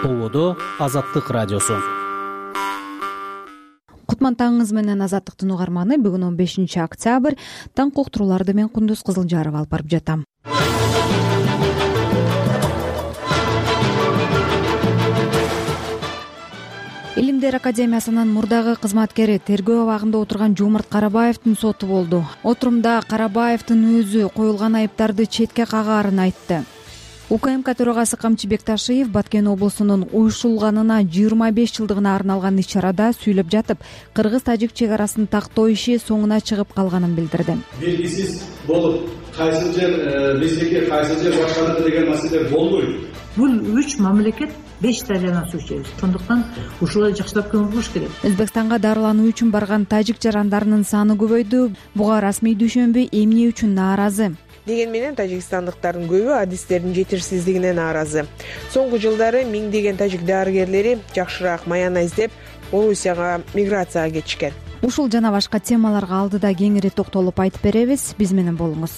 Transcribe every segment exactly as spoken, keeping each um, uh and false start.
Ободо Азаттык радиосу. Кутман таңыңыз менен Азаттыктын угарманы. Бүгүн он бешинчи октябрь. Таң уктурууларды мен Кундуз Кызылжаров алып барып жатам. Илимдер академиясынын мурдагы кызматкери тергөө абагында отурган Жомарт Карабаевдин соту болду. Отурумда Карабаевдин өзү коюлган айыптарды четке кагаарын айтты. УКМК төрагасы Камчы Бекташиев Баткен облусунун уюшулганына жыйырма беш жылдыгына арналган иш-чарада сүйлөп жатып, кыргыз-тажик чек арасын тактоо иши соңуна чыгып калганын билдирди. Белгисиз болуп, кайсы жер биздики, кайсы жер башканыкы деген маселе болбойт. Бул үч мамлекет беш дарыянан суу ичебиз. Ошондуктан ушуларды жакшылап көңүл буруш керек. Өзбекстанга дарылануу үчүн барган тажик жарандарынын саны көбөйдү. Буга расмий дүшөнбү эмне үчүн нааразы? Деген менен тажикстандыктардын көбү адистердин жетишсиздигине нааразы. Соңку жылдары миңдеген тажик дарыгерлери жакшыраак маяна издеп Орусияга миграцияга кетишкен. Ушул жана башка темаларга алдыда кеңири токтолуп айтып беребиз. Биз менен болуңуз.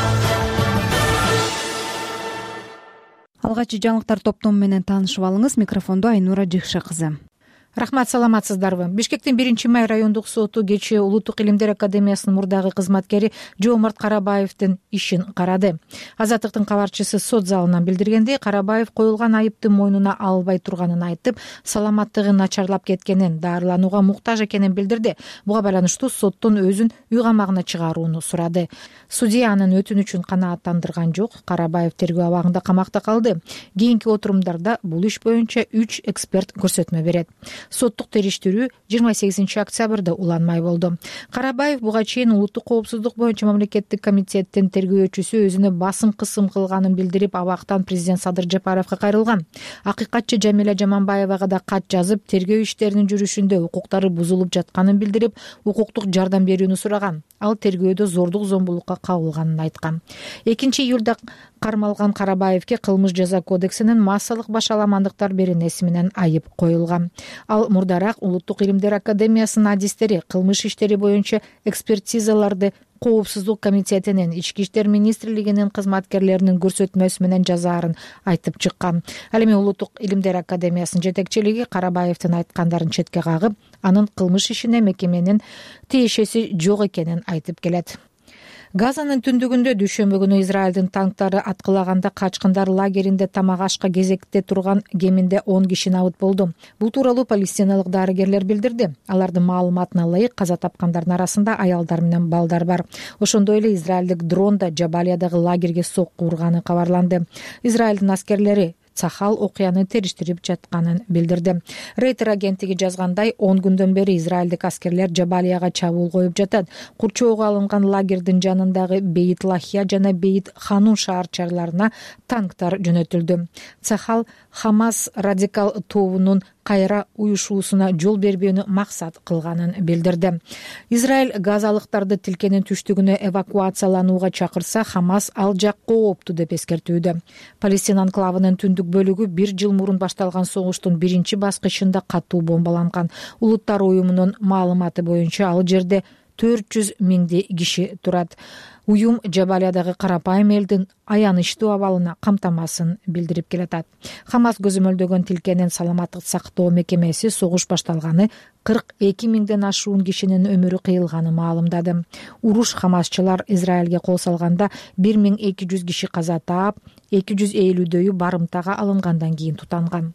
Алгачкы жаңылыктар топтому менен таанышып алыңыз. Микрофондо Айнура Жыкшы кызы. Рахмат, саламатсыздарбы? Бишкектин биринчи май райондук соту кечээ Улуттук илимдер академиясынын мурдагы кызматкери Жомарт Карабаевдин ишин карады. Азаттыктын кабарчысы сот залынан билдиргендей, Карабаев коюлган айыпты мойнуна албай турганын айтып, саламаттыгы начарлап кеткенин, дарыланууга муктаж экенин билдирди. Буга байланыштуу соттон өзүн үй камагына чыгарууну сурады. Судья анын өтүнүчүн канааттандырган жок. Карабаев тергөө абагында камакта калды. Кийинки отурумдарда бул иш боюнча үч эксперт көрсөтмө берет. Соттук териштирүү жыйырма сегизинчи октябрда уланмай болду. Карабаев буга чейин улуттук коопсуздук боюнча мамлекеттик комитеттин тергөөчүсү өзүнө басым кысым кылганын билдирип, абактан президент Садыр Жапаровго кайрылган. Акыйкатчы Жамиля Жаманбаевага да кат жазып, тергөө иштеринин жүрүшүндө укуктары бузулуп жатканын билдирип, укуктук жардам берүүнү сураган. Ал тергөөдө зордук зомбулукка кабылганын айткан. экинчи июлда кармалган Карабаевке кылмыш жаза кодексинин массалык башаламандыктар беренеси менен айып коюлган. Ал мурдараак Улуттук илимдер академиясынын адистери кылмыш иштери боюнча экспертизаларды Коопсуздук комитетинин, Ички иштер министрлигинин кызматкерлеринин көрсөтмөсү менен жазаарын айтып чыккан. Ал эми Улуттук илимдер академиясынын жетекчилиги Карабаевдин айткандарын четке кагып, анын кылмыш ишине мекеменин тиешеси жок экенин айтып келет. Газанын түндүгүндө дүйшөмбү күнү Израилдин танктары аткылаганда качкындар лагеринде тамак ашка кезекте турган кеминде он киши набыт болду. Бул тууралуу палестиналык дарыгерлер билдирди. Алардын маалыматына ылайык, каза тапкандардын арасында аялдар менен балдар бар. Ошондой эле израилдик дрон да Жабалиядагы лагерге сокку урганы кабарланды. Израилдин аскерлери Цахал окуяны териштирип жатканын билдирди. Рейтер агенттиги жазгандай, он күндөн бери израилдик аскерлер Жабалияга чабуул коюп жатат. Курчоого алынган лагердин жанындагы Бейт Лахия жана Бейт Ханун шаарчаларына танктар жөнөтүлдү. Цахал Хамас радикал тобунун кайра уюшуусуна жол бербөөнү максат кылганын билдирди. Израиль газалыктарды тилкенин түштүгүнө эвакуацияланууга чакырса, Хамас ал жак коопту деп эскертүүдө. Палестина анклавынын түндүк бөлүгү бир жыл мурун башталган согуштун биринчи баскычында катуу бомбаланган. Улуттар уюмунун маалыматы боюнча ал жерде төрт жүз миңдей киши турат. Уюм Жабалиядагы карапайым элдин аянычтуу абалына камтамасын билдирип келатат. Хамас көзөмөлдөгөн тилкенин саламаттык сактоо мекемеси согуш башталганы кырк эки миңден ашуун кишинин өмүрү кыйылганы маалымдады. Уруш хамасчылар Израилге кол салганда бир миң эки жүз киши каза таап, эки жүз элүүдөйү барымтага алынгандан кийин тутанган.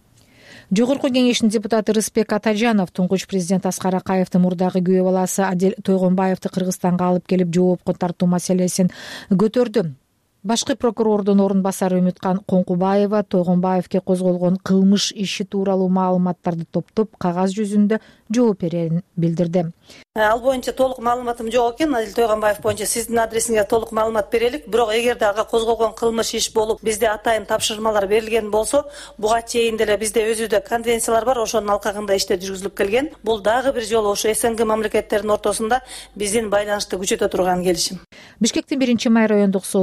Жогорку кеңештин депутаты Рыспек Атажанов туңгуч президент Аскар Акаевдин мурдагы күйөө баласы Адел Тойгонбаевди Кыргызстанга алып келип жоопко тартуу маселесин көтөрдү. Башкы прокурордун орун басары Үмүткан Коңкубаева Тойгонбаевге козголгон кылмыш иши тууралуу маалыматтарды топтоп, кагаз жүзүндө жооп берерин билдирди. Ал боюнча толук маалыматым жок экен. Адил Тойгонбаев боюнча сиздин адресиңизге толук маалымат берелик. Бирок эгерде ага козголгон кылмыш иш болуп, бизде атайын тапшырмалар берилген болсо, буга чейин деле бизде өзүдө конвенциялар бар, ошонун алкагында иштер жүргүзүлүп келген. Бул дагы бир жолу ошо СНГ мамлекеттеринин ортосунда биздин байланышты күчөтө турган келишим. Бишкектин биринчи май райондук соту эки миң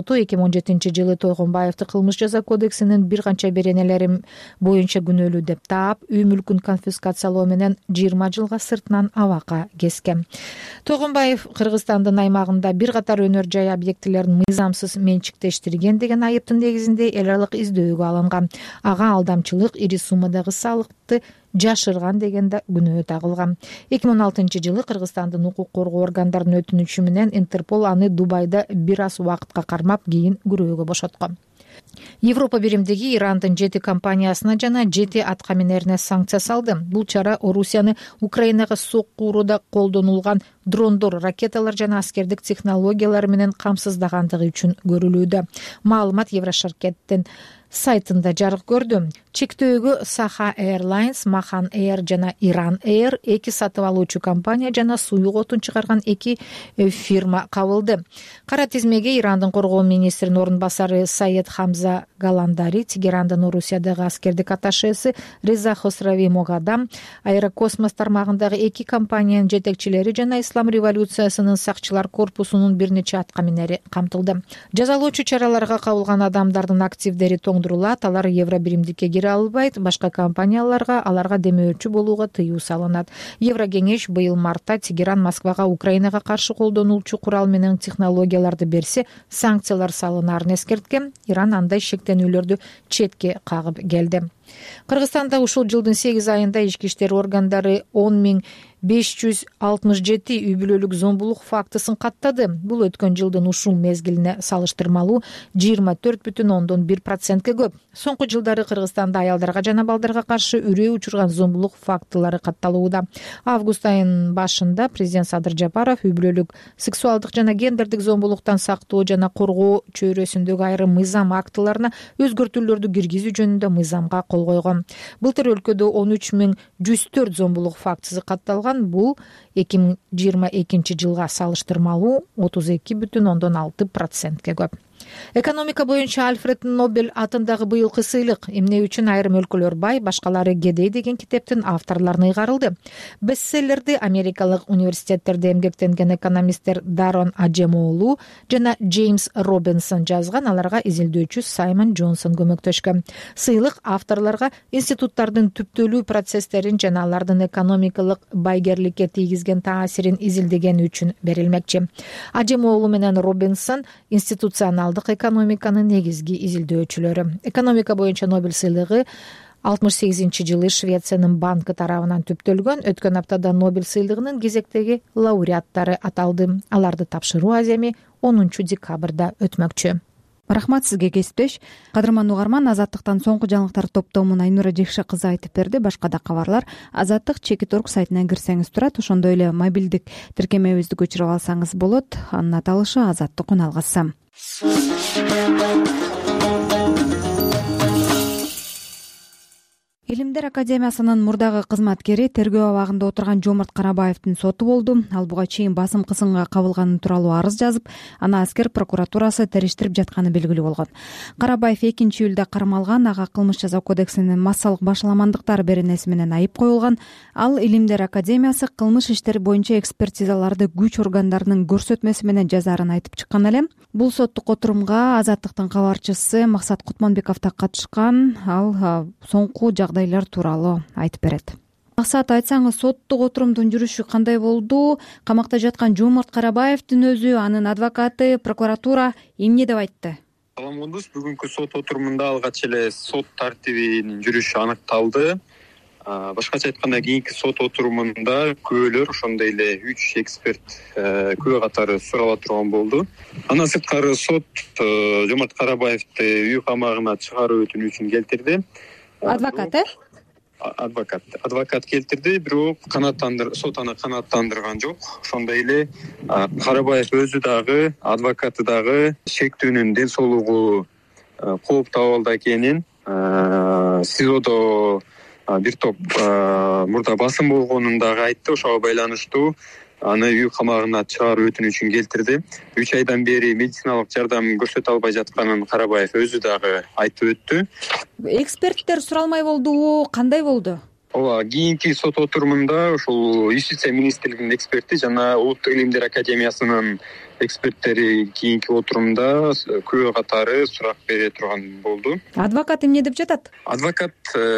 он жетинчи жылы Тойгонбаевди кылмыш жаза кодексинин бир канча беренелери боюнча күнөөлүү деп таап, үй мүлкүн конфискациялоо менен жыйырма жылга сыртынан абакка кескен. Тойгонбаев Кыргызстандын аймагында бир катар өнөр жай объектилерин мыйзамсыз менчиктештирген деген айыптын негизинде эл аралык издөөгө алынган. Ага алдамчылык, ири суммадагы салыкты жашырган деген да күнөө тагылган. эки миң он алтынчы жылы Кыргызстандын укук коргоо органдарынын өтүнүчү менен Интерпол аны Дубайда бир аз убакытка кармап, кийин күрөөгө бошоткон. Европа биримдиги Ирандын жети компаниясына жана жети аткаминерине санкция салды. Бул чара Орусияны Украинага сокку урууда колдонулган дрондор, ракеталар жана аскердик технологиялар менен камсыздагандыгы үчүн көрүлүүдө. Маалымат Еврошаркеттин сайтында жарык көрдү. Чектөөгө Саха Airlines, Махан Air жана Иран Air эки сатып алуучу компания жана суюк отун чыгарган эки фирма кабылды. Кара тизмеге Ирандын коргоо министринин орун басары Саед Хамза Галандари, Тегерандын Орусиядагы аскердик атташеси Реза Хосрави Могадам, Аэрокосмос тармагындагы эки компаниянын жетекчилери жана Ислам революциясынын сакчылар корпусунун бир нече аткаминери камтылды. Жазалоочу чараларга кабылган адамдардын активдери тоңдурулат, алар евро биримдикке кире албайт, башка компанияларга аларга демөөрчү болууга тыюу салынат. Еврокеңеш быйыл мартта Тегеран Москвага Украинага каршы колдонулчу курал менен технологияларды берсе, санкциялар салынаарын эскерткен. Иран андай шектенүүлөрдү четке кагып келди. Кыргызстанда ушул жылдын сегиз айында ички иштер органдары он миң беш жүз алтымыш жети үй бүлөлүк зомбулук фактысын каттады. Бул өткөн жылдын ушул мезгилине салыштырмалуу жыйырма төрт бүтүн ондон бир процентке көп. Соңку жылдары Кыргызстанда аялдарга жана балдарга каршы үрөө учурган зомбулук фактылары катталууда. Август айынын башында президент Садыр Жапаров үй бүлөлүк сексуалдык жана гендердик зомбулуктан сактоо жана коргоо чөйрөсүндөгү айрым мыйзам актыларына өзгөртүүлөрдү киргизүү жөнүндө мыйзамга кол койгон. Былтыр өлкөдө он үч миң жүз төрт зомбулук фактысы катталган. Бул эки миң жыйырма экинчи жылга салыштырмалуу отуз эки бүтүн ондон алты процентке көп. Экономика боюнча Альфред Нобель атындагы быйылкы сыйлык эмне үчүн айрым өлкөлөр бай, башкалары кедей деген китептин авторлоруна ыйгарылды. Бестселлерди америкалык университеттерде эмгектенген экономисттер Дарон Аджемоулу жана Джеймс Робинсон жазган, аларга изилдөөчү Саймон Джонсон көмөктөшкөн. Сыйлык авторлорго институттардын түптөлүү процесстерин жана алардын экономикалык байгерликке тийгизген таасирин изилдегени үчүн берилмекчи. Аджемоулу менен Робинсон институционалдык экономиканын негизги изилдөөчүлөрү. Экономика боюнча Нобель сыйлыгы алтымыш сегизинчи жылы Швециянын банкы тарабынан түптөлгөн. Өткөн аптада Нобель сыйлыгынын кезектеги лауреаттары аталды. Аларды тапшыруу аземи онунчу декабрда өтмөкчү. Рахмат сизге, кесиптеш. Кадырман угарман, Азаттыктан соңку жаңылыктар топтомун Айнура Жекше кызы айтып берди. Башка да кабарлар Азаттык чекит точка орг сайтынан кирсеңиз турат. Ошондой эле мобилдик тиркемебизди көчүрүп алсаңыз болот. Анын аталышы Азаттык үн алгысы. Илимдер академиясынын мурдагы кызматкери тергөө абагында отурган Жомарт Карабаевдин соту болду. Ал буга чейин басым кысымга кабылганы тууралуу арыз жазып, аны аскер прокуратурасы териштирип жатканы белгилүү болгон. Карабаев экинчи июлда кармалган, ага кылмыш жаза кодексинин массалык башаламандыктар беренеси менен айып коюлган. Ал Илимдер академиясы кылмыш иштери боюнча экспертизаларды күч органдарынын көрсөтмөсү менен жазаарын айтып чыккан эле. Бул соттук отурумга Азаттыктын кабарчысы Максат Кутманбеков да катышкан. Ал соңку жагдайлар тууралуу айтып берет. Максат, айтсаңыз, соттук отурумдун жүрүшү кандай болду? Камакта жаткан Жомарт Карабаевдин өзү, анын адвокаты, прокуратура эмне деп айтты? Салам болдуңуз. Бүгүнкү сот отурумунда алгач эле сот тартибинин жүрүшү аныкталды. Башкача айтканда, кийинки сот отурумунда күбөлөр, ошондой эле үч эксперт күбө катары сурала турган болду. Андан сырткары сот Жомарт Карабаевди үй камагына чыгаруу өтүнүчүн келтирди. Адвокат, э? Адвокат. Адвокат келтирди, бирок канааттандыр, сот аны канааттандырган жок. Ошондой эле Карабаев өзү дагы, адвокаты дагы шектүүнүн ден соолугу кооптуу абалда экенин, СИЗОдо бир топ мурда басым болгонун дагы айтты. Ошого байланыштуу аны үй камагына чыгаруу өтүнүчүн келтирди. үч айдан бери медициналык жардам көрсөтө албай жатканын Карабаев өзү дагы айтып өттү. Эксперттер суралмай болдубу, кандай болду? Ооба, кийинки сот отурумунда ушул Юстиция министрлигинин эксперти жана Улуттук илимдер академиясынын эксперттери кийинки отурумда күбө катары сурак бере турган болду. Адвокат эмне деп жатат? Адвокат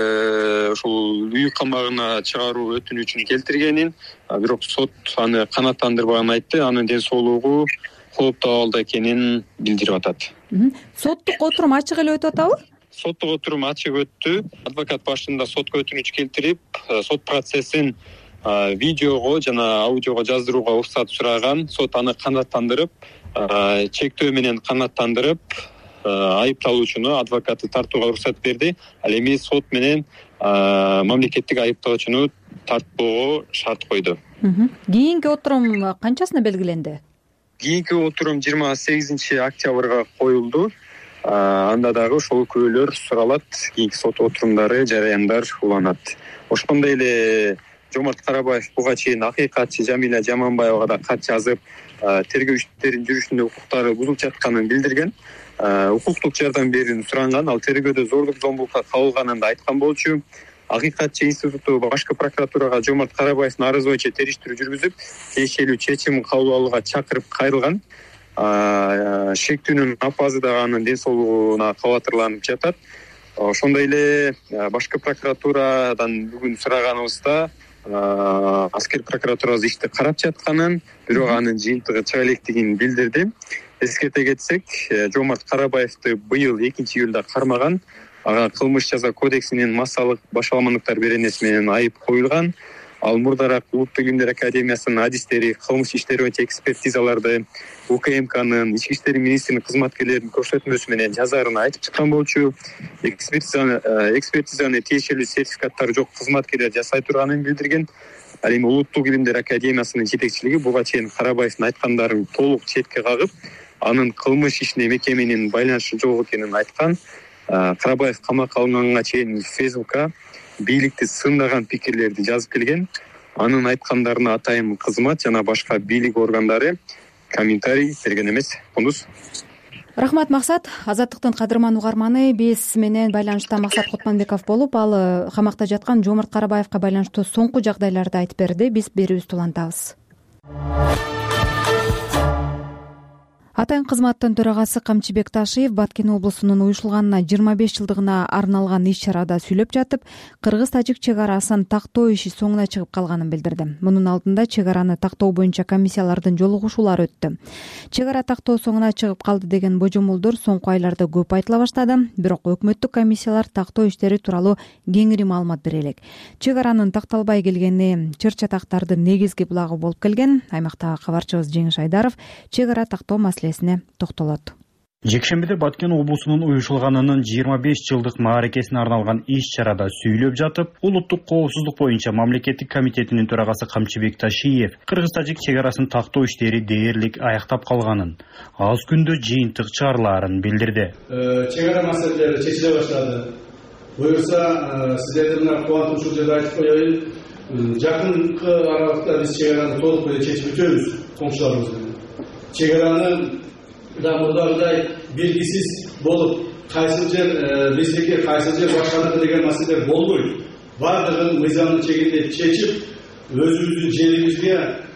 ушул үй камагына чыгаруу өтүнүчүн келтиргенин, бирок сот аны канааттандырбаганын айтты. Анын ден соолугу кооптуу абалда экенин билдирип атат. Соттук отурум ачык эле өтүп атабы? Соттук отурум ачык өттү. Адвокат башында сотко өтүнүч келтирип, сот процессин видеого жана аудиого жаздырууга уруксат сураган. Сот аны канааттандырып, чектөө менен канааттандырып, айыпталуучуну, адвокатты тартууга уруксат берди. Ал эми сот менен мамлекеттик айыптоочуну тартпоого шарт койду. Кийинки отурум канчасына белгиленди? Кийинки отурум жыйырма сегизинчи октябрга коюлду. Анда дагы ошол күбөлөр суралат, кийинки сот отурумдары, жараяндар уланат. Ошондой эле Жомарт Карабаев буга чейин акыйкатчы Жамиля Жаманбаевага да кат жазып, тергөө иштеринин жүрүшүндө укуктары бузулуп жатканын билдирген. Укуктук жардам берүүнү суранган, ал тергөөдө зордук зомбулукка кабылганын да айткан болчу. Акыйкатчы институту башкы прокуратурага Жомарт Карабаевдин арызы боюнча териштирүү жүргүзүп, тиешелүү чечим кабыл алууга чакырып кайрылган. Шектүүнүн апазы дагы анын ден соолугуна кабатырланып жатат. Ошондой эле башкы прокуратурадан бүгүн сураганыбызда аскер прокуратурасы ишти карап жатканын, бирок анын жыйынтыгы чыга электигин билдирди. Эскерте кетсек, Жомарт Карабаевди быйыл экинчи июлда кармаган, ага кылмыш жаза кодексинин массалык башаламандыктар беренеси менен айып коюлган. Ал мурдараак Улуттук илимдер академиясынын адистери кылмыш иштери боюнча экспертизаларды УКМКнын, Ички иштер министринин кызматкерлеринин көрсөтмөсү менен жазарын айтып чыккан болчу. Экспертизаны экспертизаны тиешелүү сертификаттары жок кызматкерлер жасай турганын билдирген. Ал эми Улуттук илимдер академиясынын жетекчилиги буга чейин Карабаевдин айткандарын толук четке кагып, анын кылмыш ишине мекеменин байланышы жок экенин айткан. Карабаев камакка алынганга чейин Фейсбукка бийликти сындаган пикирлерди жазып келген. Анын айткандарына атайын кызмат жана башка бийлик органдары комментарий берген эмес. Кундуз. Рахмат, Максат. Азаттыктын кадырман угарманы биз менен байланышта Максат Кутманбеков болуп, ал камакта жаткан Жомарт Карабаевга байланыштуу соңку жагдайларды айтып берди. Биз берүүбүздү улантабыз. Атайын кызматтын төрагасы Камчыбек Ташиев Баткен облусунун уюшулганына жыйырма беш жылдыгына арналган иш-чарада сүйлөп жатып, кыргыз-тажик чек арасын тактоо иши соңуна чыгып калганын билдирди. Мунун алдында чек араны тактоо боюнча комиссиялардын жолугушуулары өттү. Чек ара тактоо соңуна чыгып калды деген божомолдор соңку айларда көп айтыла баштады, бирок өкмөттүк комиссиялар тактоо иштери тууралуу кеңири маалымат бере элек. Чек аранын такталбай келгени чыр-чатактардын негизги булагы болуп келген. Аймактагы кабарчыбыз Жеңиш Айдаров чек ара тактоо маселесине токтолот. Жекшембиде Баткен облусунун уюшулганынын жыйырма беш жылдык мааракесине арналган иш-чарада сүйлөп жатып, улуттук коопсуздук боюнча мамлекеттик комитетинин төрагасы Камчыбек Ташиев кыргыз-тажик чек арасын тактоо иштери дээрлик аяктап калганын, аз күндө жыйынтык чыгарылаарын билдирди. Чек ара маселелери чечиле баштады. Буюрса, сиздердин мына кубантуучу жерде айтып коеюн. Жакынкы аралыкта биз чек араны толук менен чечип өтөбүз коңшуларыбыз менен. Чек араны да мурдагыдай белгисиз болуп, кайсы жер биздики, кайсы жер башканыкы деген маселелер болбойт. Бардыгын мыйзамдын чегинде чечип, өзүбүздүн жерибизге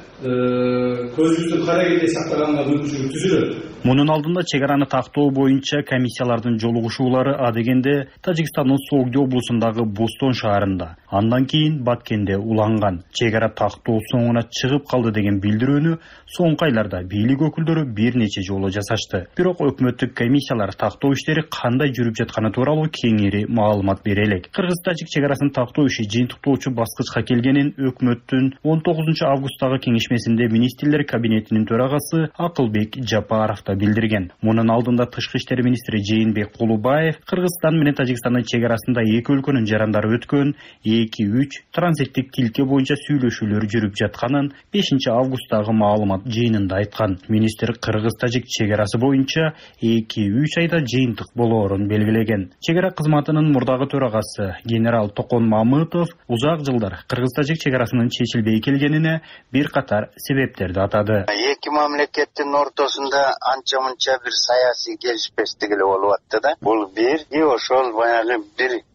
көзүбүздүн карагенде сактаганга мүмкүнчүлүк түзүлөт. Мунун алдында чек араны тактоо боюнча комиссиялардын жолугушуулары адегенде Тажикстандын Согди облусундагы Бостон шаарында, андан кийин Баткенде уланган. Чек ара тактоо соңуна чыгып калды деген билдирүүнү соңку айларда бийлик өкүлдөрү бир нече жолу жасашты. Бирок өкмөттүк комиссиялар тактоо иштери кандай жүрүп жатканы тууралуу кеңири маалымат бере элек. Кыргыз-тажик чек арасын тактоо иши жыйынтыктоочу баскычка келгенин өкмөттүн он тогузунчу августтагы кеңешмесинде министрлер кабинетинин төрагасы Акылбек Жапаров билдирген. Мунун алдында тышкы иштер министри Жээнбек Кулубаев Кыргызстан менен Тажикстандын чек арасында эки өлкөнүн жарандары өткөн эки үч транзиттик тилке боюнча сүйлөшүүлөр жүрүп жатканын бешинчи августтагы маалымат жыйынында айткан. Министр Кыргыз-тажик чек арасы боюнча эки үч айда жыйынтык болоорун белгилеген. Чек ара кызматынын мурдагы төрагасы генерал Токон Мамытов узак жылдар Кыргыз-тажик чек арасынын чечилбей келгенине бир катар себептерди атады. Эки мамлекеттин ортосунда анча-мынча бир саясий келишпестик эле болуп атты да. Бул бир, и ошол баягы бир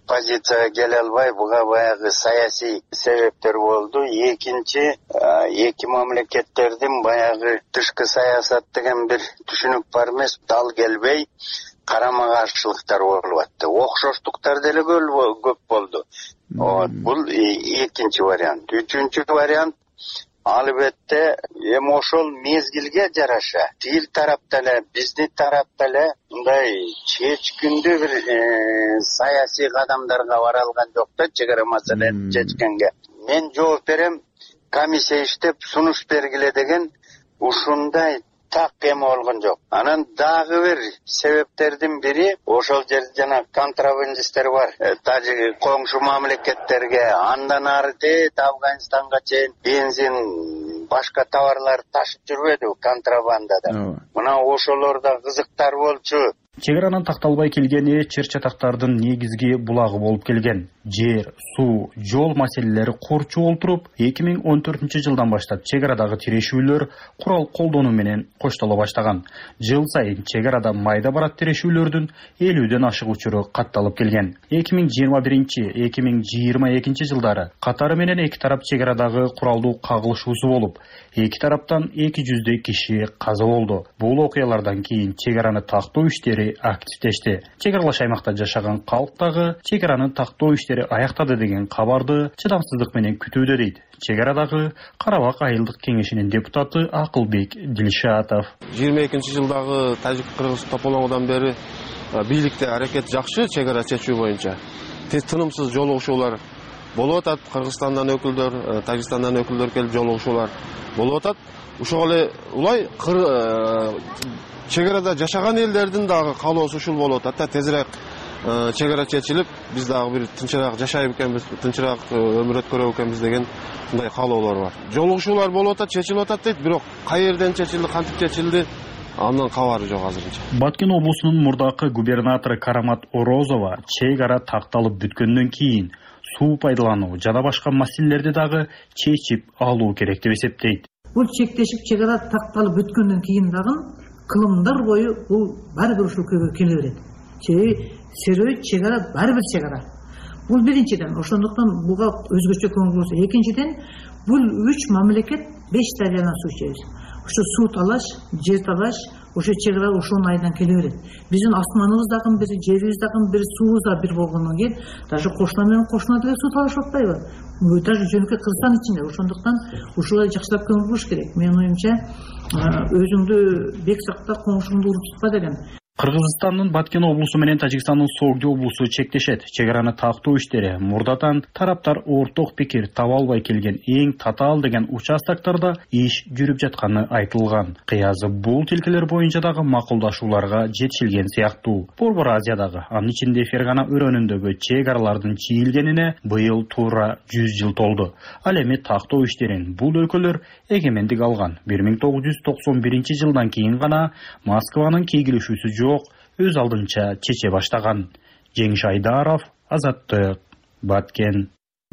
позицияга келе албай, буга баягы саясий себептер болду. Экинчи, эки мамлекеттердин баягы тышкы саясат деген бир түшүнүк бар эмес, дал келбей карама каршылыктар болуп атты. Окшоштуктар деле көп болду. Вот, бул экинчи вариант. Үчүнчү вариант, албетте эми ошол мезгилге жараша тил тарапта эле, биздин тарапта эле мындай чечкиндүү бир саясий кадамдарга бара алган жок да, чек ара маселени чечкенге. Мен жооп берем, комиссия иштеп сунуш бергиле деген ушундай так эме болгон жок. Анан дагы бир себептердин бири, ошол жерде жана контрабандисттер бар. Тажик коңшу мамлекеттерге, андан ары дейт Афганистанга чейин бензин, башка товарлар ташып жүрбөдү контрабандада. Мына ошолорда кызыктар болчу. Чек аранын такталбай келгени чыр чатактардын негизги булагы болуп келген. Жер, суу, жол маселелери корчу олтуруп, эки миң он төртүнчү жылдан баштап чек арадагы тирешүүлөр курал колдонуу менен коштоло баштаган. Жыл сайын чек арада майда барат тирешүүлөрдүн элүүдөн ашык учуру катталып келген. эки миң жыйырма биринчи — эки миң жыйырма экинчи жылдары катары менен эки тарап чек арадагы куралдуу кагылышуусу болуп, эки тараптан эки жүздөй киши каза болду. Бул окуялардан кийин чек араны тактоо иштери активдешти. Чек аралаш аймакта жашаган калк дагы чек араны тактоо иштери аяктады деген кабарды чыдамсыздык менен күтүүдө дейт чек арадагы Карабак айылдык кеңешинин депутаты Акылбек Дилшатов. жыйырма экинчи жылдагы тажик-кыргыз тополоңудан бери бийликте аракет жакшы чек ара чечүү боюнча. Тынымсыз жолугушуулар болуп атат. Кыргызстандан өкүлдөр, Тажикстандан өкүлдөр келип жолугушуулар болуп атат. Ошол эле улай чек арада жашаган элдердин дагы каалоосу ушул болуп атат. Тезирээк чек ара чечилип, биз дагы бир тынчыраак жашайбы экенбиз, тынчыраак өмүр өткөрөбү экенбиз деген мындай каалоолор бар. Жолугушуулар болуп атат, чечилип атат дейт, бирок кай жерден чечилди, кантип чечилди, андан кабары жок азырынча. Баткен облусунун мурдакы губернатору Карамат Орозова чек ара такталып бүткөндөн кийин суу пайдалануу жана башка маселелерди дагы чечип алуу керек деп эсептейт. Бул чектешип чек ара такталып бүткөндөн кийин дагы кылымдар бою бул баары бир ушул көйгөй келе берет. Себеби серөй чек ара баары бир чек ара. Бул биринчиден, ошондуктан буга өзгөчө көңүл бурса. Экинчиден, бул үч мамлекет беш дарыядан суу ичебиз. Ошо суу талаш, жер талаш, ошо чек ара ошонун айынан келе берет. Биздин асманыбыз дагы бир, жерибиз дагы бир, суубуз да бир болгондон кийин даже кошуна менен кошуна деле суу талашып атпайбы? Даже жөнөкөй Кыргызстан ичинде. Ошондуктан ушулай жакшылап көңүл буруш керек. Менин оюмча, өзүңдү бек сакта, коңшуңду уруп тутпа деген. Кыргызстандын Баткен облусу менен Тажикстандын Согдо облусу чектешет. Чек араны тактоо иштери мурдатан тараптар орток пикир таба албай келген эң татаал деген участоктарда иш жүрүп жатканы айтылган. Кыязы бул тилкелер боюнча дагы макулдашууларга жетишилген сыяктуу. Борбор Азиядагы, анын ичинде Фергана өрөөнүндөгү чек аралардын чийилгенине быйыл туура жүз жыл толду. Ал эми тактоо иштерин бул өлкөлөр эгемендик алган бир миң тогуз жүз токсон биринчи жылдан кийин гана Москванын кейгилешүүсү жок өз алдынча чече баштаган. Жеңиш Айдаров, Азаттык, Баткен.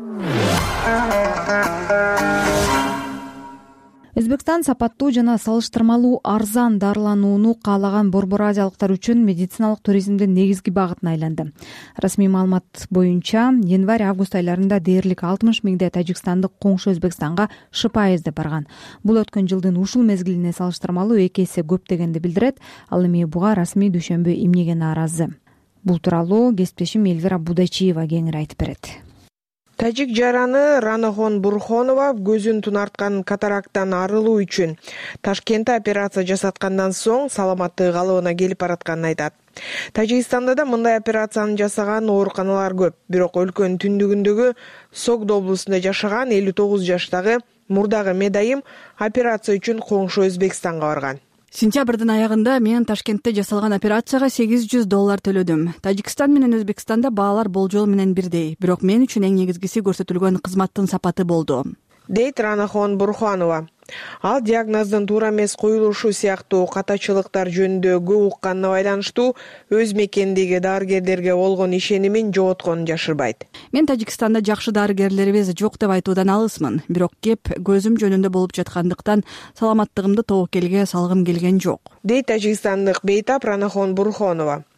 Өзбекстан сапаттуу жана салыштырмалуу арзан дарыланууну каалаган борбор азиялыктар үчүн медициналык туризмдин негизги багытына айланды. Расмий маалымат боюнча январь-август айларында дээрлик алтымыш миңдей тажикстандык коңшу Өзбекстанга шыпа издеп барган. Бул өткөн жылдын ушул мезгилине салыштырмалуу эки эсе көп дегенди билдирет. Ал эми буга расмий дүйшөмбү эмнеге нааразы? Бул тууралуу кесиптешим Элвира Будачиева кеңири айтып берет. Тажик жараны Ранахон Бурхонова көзүн тунарткан катарактан арылуу үчүн Ташкентте операция жасаткандан соң саламаттыгы калыбына келип баратканын айтат. Тажикстанда да мындай операцияны жасаган ооруканалар көп, бирок өлкөнүн түндүгүндөгү Согдо облусунда жашаган элүү тогуз жаштагы мурдагы медайым операция үчүн коңшу Өзбекстанга барган. Сентябрдын аягында мен Ташкентте жасалган операцияга сегиз жүз доллар төлөдүм. Тажикстан менен Өзбекстанда баалар болжол менен бирдей, бирок мен үчүн эң негизгиси көрсөтүлгөн кызматтын сапаты болду, дейт Ранахон Бурханова. Ал диагноздун туура эмес коюлушу сыяктуу катачылыктар жөнүндө көп укканына байланыштуу өз мекендеги дарыгерлерге болгон ишенимин жоготконун жашырбайт. Мен Тажикстанда жакшы дарыгерлерибиз жок деп айтуудан алысмын, бирок кеп көзүм жөнүндө болуп жаткандыктан саламаттыгымды тобокелге салгым келген жок, дейт тажикстандык бейтап Ранахон Бурханова.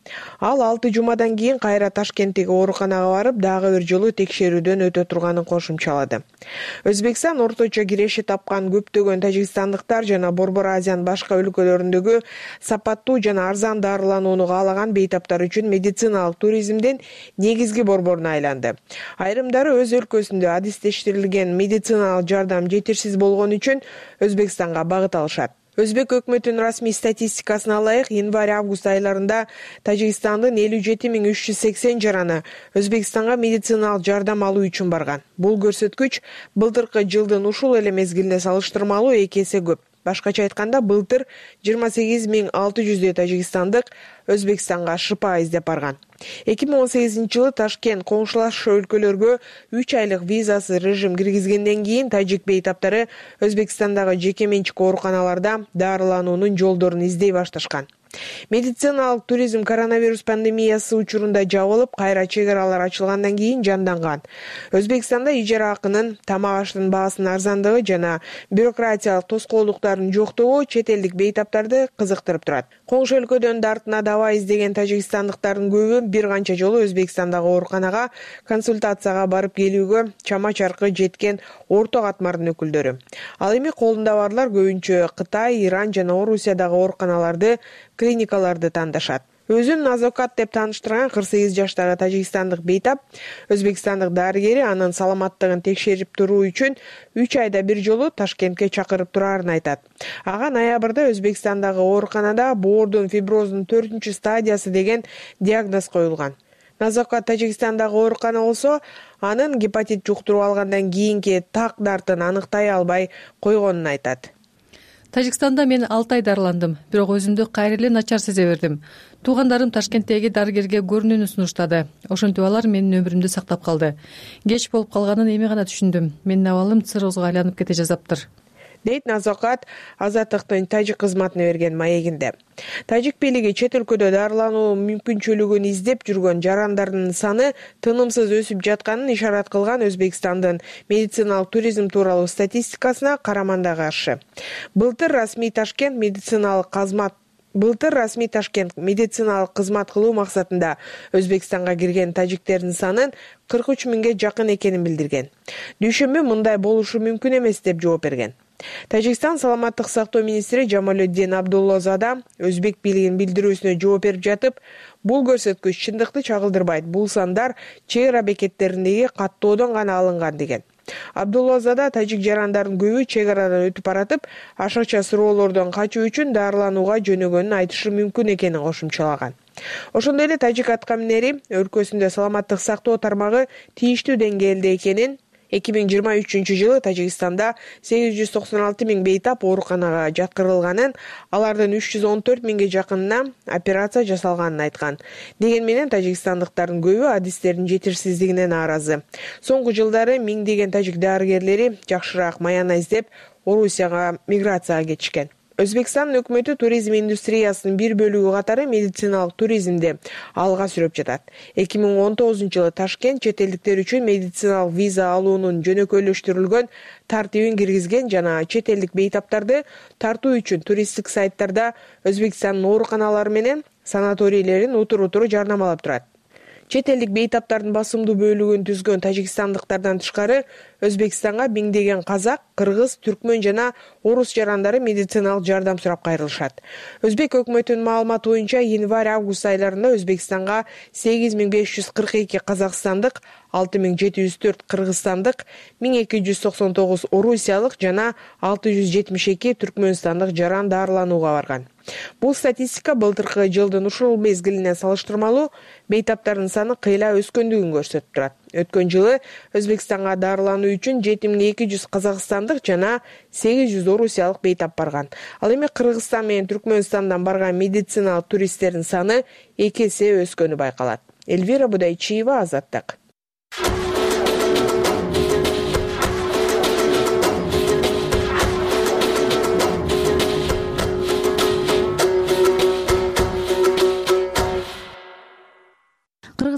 Ал алты жумадан кийин кайра Ташкенттеги ооруканага барып, дагы бир жолу текшерүүдөн өтө турганын кошумчалады. Өзбекстан орточо киреши тапкан көптөгөн тажикстандыктар жана Борбор Азиянын башка өлкөлөрүндөгү сапаттуу жана арзан дарыланууну каалаган бейтаптар үчүн медициналык туризмдин негизги борборуна айланды. Айрымдары өз өлкөсүндө адистештирилген медициналык жардам жетишсиз болгон үчүн Өзбекстанга багыт алышат. Өзбек өкмөтүнүн расмий статистикасына ылайык, январь-август айларында Тажикстандын элүү жети миң үч жүз сексен жараны Өзбекстанга медициналык жардам алуу үчүн барган. Бул көрсөткүч былтыркы жылдын ушул эле мезгилине салыштырмалуу эки эсе көп. Башкача айтканда, былтыр жыйырма сегиз миң алты жүздөй тажикстандык Өзбекстанга шыпа издеп барган. эки миң он сегизинчи жылы Ташкент коңшулаш өлкөлөргө үч айлык визасыз режим киргизгенден кийин тажик бейтаптары Өзбекстандагы жеке менчик ооруканаларда дарылануунун жолдорун издей башташкан. Медициналык туризм коронавирус пандемиясы учурунда жабылып, кайра чек аралар ачылгандан кийин жанданган. Өзбекстанда ижара акынын, тамак аштын баасынын арзандыгы жана бюрократиялык тоскоолдуктардын жоктугу чет элдик бейтаптарды кызыктырып турат. Коңшу өлкөдөн дартына даба издеген тажикстандыктардын көбү бир канча жолу Өзбекстандагы ооруканага консультацияга барып келүүгө чама чаркы жеткен орто катмардын өкүлдөрү. Ал эми колунда барлар көбүнчө Кытай, Иран жана Орусиядагы ооруканаларды, клиникаларды тандашат. Өзүн Назокат деп тааныштырган кырк сегиз жаштагы тажикстандык бейтап Өзбекстандык дарыгери анын саламаттыгын текшерип туруу үчүн үч айда бир жолу Ташкентке чакырып турарын айтат. Ага ноябрда Өзбекстандагы ооруканада боордун фиброзунун төртүнчү стадиясы деген диагноз коюлган. Назокат Тажикстандагы оорукана болсо, анын гепатит жуктуруп алгандан кийинки так дартын аныктай албай койгонун айтат. Тажикстанда мен алты ай дарыландым, бирок өзүмдү кайра эле начар сезе бердим. Туугандарым Ташкенттеги дарыгерге көрүнүүнү сунуштады. Ошентип алар менин өмүрүмдү сактап калды. Кеч болуп калганын эми гана түшүндүм. Менин абалым циррозго айланып кете жазаптыр, дейт Назокат Азаттыктын тажик кызматына берген маегинде. Тажик бийлиги чет өлкөдө дарылануу мүмкүнчүлүгүн издеп жүргөн жарандардын саны тынымсыз өсүп жатканын ишарат кылган Өзбекстандын медициналык туризм тууралуу статистикасына караманда каршы. Былтыр расмий Ташкент медициналык кызмат Былтыр расмий Ташкент медициналык кызмат кылуу максатында Өзбекстанга кирген тажиктердин санын кырк үч миңге жакын экенин билдирген. Дүйшөмбү мындай болушу мүмкүн эмес деп жооп берген. Тажикстан саламаттык сактоо министри Жамалетдин Абдуллозада өзбек бийлигинин билдирүүсүнө жооп берип жатып, бул көрсөткүч чындыкты чагылдырбайт. Бул сандар чек ара бекеттериндеги каттоодон гана алынган деген. Абдуллозада тажик жарандардын көбү чек арадан өтүп баратып, ашыкча суроолордон качуу үчүн дарыланууга жөнөгөнүн айтышы мүмкүн экенин кошумчалаган. Ошондой эле тажик аткаминери өлкөсүндө саламаттык сактоо тармагы тийиштүү деңгээлде экенин, эки миң жыйырма үчүнчү жылы Тажикстанда сегиз жүз токсон алты миң бейтап ооруканага жаткырылганын, алардын үч жүз он төрт миңге жакынына операция жасалганын айткан. Деген менен тажикстандыктардын көбү адистердин жетишсиздигине нааразы. Соңку жылдары миңдеген тажик дарыгерлери жакшыраак маяна издеп Орусияга миграцияга кетишкен. Өзбекстан өкмөтү туризм индустриясынын бир бөлүгү катары медициналык туризмди алга сүрөп жатат. эки миң он тогузунчу жылы Ташкент чет элдиктер үчүн медициналык виза алуунун жөнөкөйлөштүрүлгөн тартибин киргизген жана чет элдик бейтаптарды тартуу үчүн туристтик сайттарда Өзбекстандын ооруканалары менен санаторийлерин утур-утур жарнамалап турат. Чет элдик бейтаптардын басымдуу бөлүгүн түзгөн тажикстандыктардан тышкары Өзбекстанга миңдеген казак, кыргыз, түркмөн жана орус жарандары медициналык жардам сурап кайрылышат. Өзбек өкмөтүнүн маалыматы боюнча январь-август айларында Өзбекстанга сегиз миң беш жүз кырк эки казакстандык, алты миң жети жүз төрт кыргызстандык, миң эки жүз токсон тогуз орусиялык жана алты жүз жетимиш эки түркмөнстандык жаран дарыланууга барган. Бул статистика былтыркы жылдын ушул мезгилине салыштырмалуу бейтаптардын саны кыйла өскөндүгүн көрсөтүп турат. Өткөн жылы Өзбекстанга дарылануу үчүн жети миң эки жүз казакстандык жана сегиз жүз орусиялык бейтап барган. Ал эми Кыргызстан менен Түркмөнстандан барган медициналык туристтердин саны эки эсе өскөнү байкалат. Эльвира Будайчиева, Азаттык.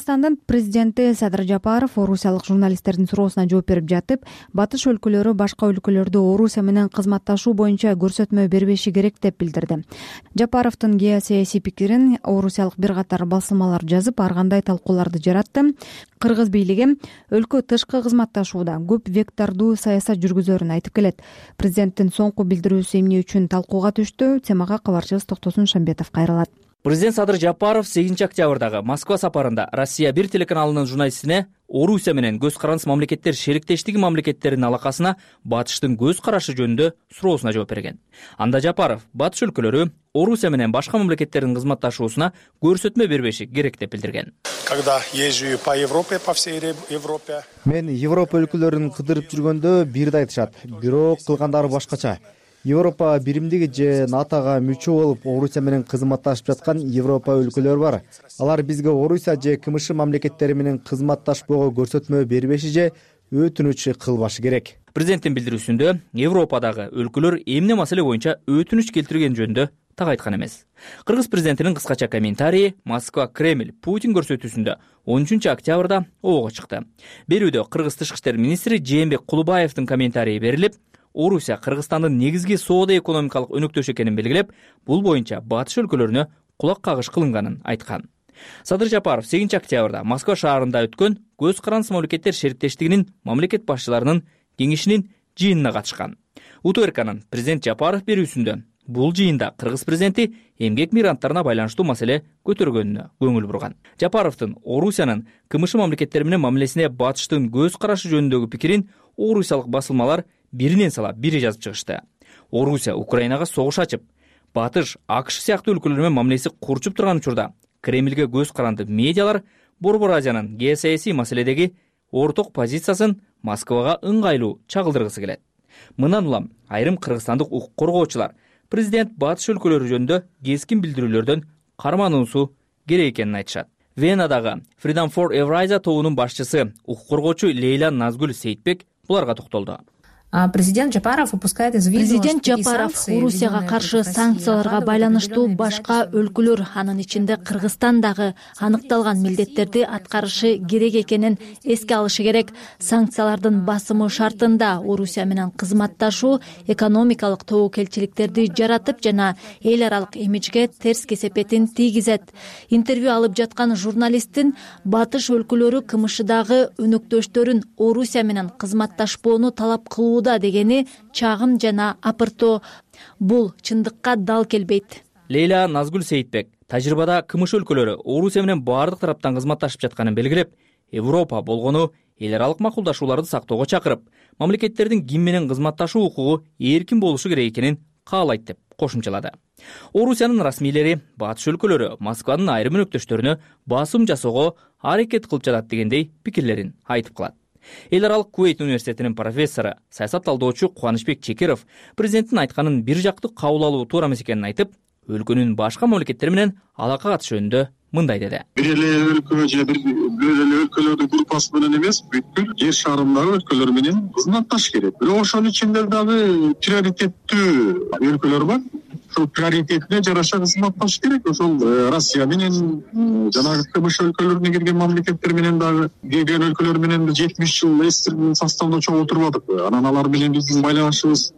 Кыргызстандын президенти Садыр Жапаров орусиялык журналисттердин суроосуна жооп берип жатып, батыш өлкөлөрү башка өлкөлөрдө Орусия менен кызматташуу боюнча көрсөтмө бербеши керек деп билдирди. Жапаровдун геосаясий пикирин орусиялык бир катар басылмалар жазып, ар кандай талкууларды жаратты. Кыргыз бийлиги өлкө тышкы кызматташууда көп вектордуу саясат жүргүзөрүн айтып келет. Президенттин соңку билдирүүсү эмне үчүн талкууга түштү? Темага кабарчыбыз Токтосун Шамбетов кайрылат. Президент Садыр Жапаров сегизинчи октябрдагы Москва сапарында Россия бир телеканалынын журналистине Орусия менен көз карандыс мамлекеттер шериктештиги мамлекеттеринин алакасына батыштын көз карашы жөнүндө суроосуна жооп берген. Анда Жапаров батыш өлкөлөрү Орусия менен башка мамлекеттердин кызматташуусуна көрсөтмө бербеши керек деп билдирген. Когда езжу по Европе, по всей Европе. Мен Европа өлкөлөрүн кыдырып жүргөндө бирди айтышат, бирок кылгандары башкача. Европа биримдиги же натога мүчө болуп Орусия менен кызматташып жаткан Европа өлкөлөр бар. Алар бизге Орусия же КМШ мамлекеттери менен кызматташпоого көрсөтмө бербеши же өтүнүч кылбашы керек. Президенттин билдирүүсүндө Европадагы өлкөлөр эмне маселе боюнча өтүнүч келтирген жөнүндө так айткан эмес. Кыргыз президентинин кыскача комментарийи Москва Кремль Путин көрсөтүүсүндө он үчүнчү октябрда обого чыкты. Берүүдө Кыргыз тышкы иштер министри Жээнбек Кулубаевдин комментарийи берилип, Орусия Кыргызстандын негизги соода-экономикалык өнөктөшү экенин белгилеп, бул боюнча батыш өлкөлөрүнө кулак кагыш кылынганын айткан. Садыр Жапаров сегизинчи октябрда Москва шаарында өткөн көз карандыс мамлекеттер шериктештигинин мамлекет башчыларынын кеңешинин жыйынына катышкан. УТРКнын президент Жапаров берүүсүндө бул жыйында Кыргыз президенти эмгек мигранттарына байланыштуу маселе көтөргөнүнө көңүл бурган. Жапаровдун Орусиянын КМШ мамлекеттери менен мамилесине батыштын көз карашы жөнүндөгү пикирин орусиялык басылмалар биринен сала бири жазып чыгышты. Орусия Украинага согуш ачып, батыш АКШ сыяктуу өлкөлөр менен мамилеси курчуп турган учурда Кремльге көз каранды медиалар Борбор Азиянын геосаясий маселедеги орток позициясын Москвага ыңгайлуу чагылдыргысы келет. Мындан улам айрым кыргызстандык укук коргоочулар президент батыш өлкөлөрү жөнүндө кескин билдирүүлөрдөн кармануусу керек экенин айтышат. Венадагы Freedom for Eurasia тобунун башчысы укук коргоочу Лейла Назгүл Сейитбек буларга токтолду. Президент Жапаров выпускает из виду, Президент Жапаров Орусияга каршы санкцияларга байланыштуу башка өлкөлөр, анын ичинде Кыргызстан дагы аныкталган милдеттерди аткарышы керек экенин эске алышы керек. Санкциялардын басымы шартында Орусия менен кызматташуу экономикалык тобокелчиликтерди жаратып жана эл аралык имиджге терс кесепетин тийгизет. Интервью алып жаткан журналисттин батыш өлкөлөрү КМШдагы өнөктөштөрүн Орусия менен кызматташпоону талап кылуу дегени чагым жана апыртоо. Бул чындыкка дал келбейт. Лейла Назгүл Сейитбек тажрыйбада КМШ өлкөлөрү Орусия менен баардык тараптан кызматташып жатканын белгилеп, Европа болгону эл аралык макулдашууларды сактоого чакырып, мамлекеттердин ким менен кызматташуу укугу эркин болушу керек экенин каалайт деп кошумчалады. Орусиянын расмийлери батыш өлкөлөрү Москванын айрым өнөктөштөрүнө басым жасоого аракет кылып жатат дегендей пикирлерин айтып калат. Эл аралык Куэйт университетинин профессору, саясат талдоочу Кубанычбек Чекеров президенттин айтканын бир жактуу кабыл алуу туура эмес экенин айтып, өлкөнүн башка мамлекеттери менен алака катыш жөнүндө мындай деди. Бир эле өлкө же бир эле өлкөлөрдүн группасы менен эмес, бүткүл жер шарындагы өлкөлөр менен кызматташ керек. Бирок ошонун ичинде дагы приоритеттүү өлкөлөр бар. Ошол приоритетине жараша кызматташ керек. Ошол Россия менен жанагы КМШ өлкөлөрүнө кирген мамлекеттер менен дагы кирген өлкөлөр менен жетимиш жыл эстирдин составында чогуу отурбадык. Анан алар менен биздин байланышыбыз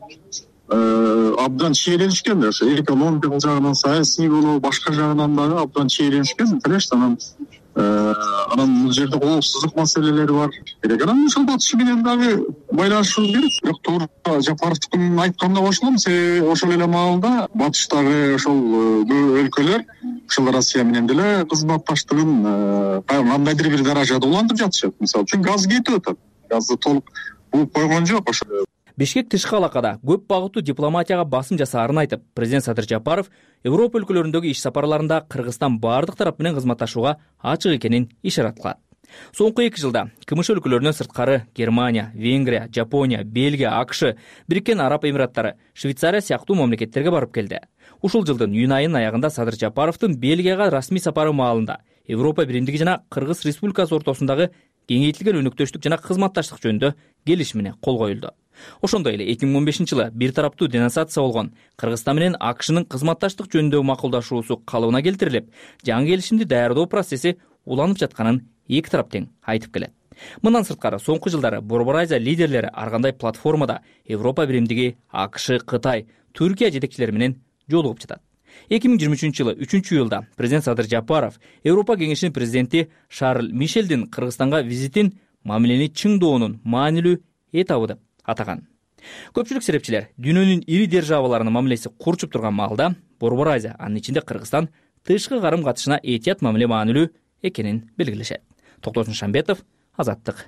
абдан чиеленишкен. Ошо экономикалык жагынан, саясий болобу, башка жагынан дагы абдан чиеленишкен. Конечно, анан анан бул жерде коопсуздук маселелери бар. Керек анан ошол батыш менен дагы байланышыбыз керек. Бирок туура Жапаровдун айтканына кошулам. Себеби ошол эле маалда батыштагы ошол өлкөлөр ошол Россия менен деле кызматташтыгын кандайдыр бир даражада улантып жатышат. Мисалы үчүн газ кетип атат. Газды толук бууп койгон жок. Ошо Бишкек тышкы алакада көп багыттуу дипломатияга басым жасаарын айтып, президент Садыр Жапаров Европа өлкөлөрүндөгү иш сапарларында Кыргызстан баардык тарап менен кызматташууга ачык экенин ишарат кылат. Соңку эки жылда КМШ өлкөлөрүнөн сырткары Германия, Венгрия, Жапония, Бельгия, АКШ, Бириккен Араб Эмираттары, Швейцария сыяктуу мамлекеттерге барып келди. Ушул жылдын июнь айынын аягында Садыр Жапаровдун Бельгияга расмий сапары маалында Европа биримдиги жана Кыргыз Республикасы ортосундагы кеңейтилген өнөктөштүк жана кызматташтык жөнүндө келишимине кол коюлду. Ошондой эле эки миң он бешинчи жылы бир тараптуу денонсация болгон Кыргызстан менен АКШнын кызматташтык жөнүндөгү макулдашуусу калыбына келтирилип, жаңы келишимди даярдоо процесси уланып жатканын эки тарап тең айтып келет. Мындан сырткары соңку жылдары Борбор Азия лидерлери ар кандай платформада Европа биримдиги, АКШ, Кытай, Түркия жетекчилери менен жолугуп жатат. эки миң жыйырма үчүнчү жылы үчүнчү июлда президент Садыр Жапаров Европа кеңешинин президенти Шарль Мишелдин Кыргызстанга визитин мамилени чыңдоонун маанилүү этабы деп атаган. Көпчүлүк серепчилер дүйнөнүн ири державаларынын мамилеси курчуп турган маалда Борбор Азия, анын ичинде Кыргызстан тышкы карым катышына этият мамиле маанилүү экенин белгилешет. Токтосун Шамбетов, Азаттык.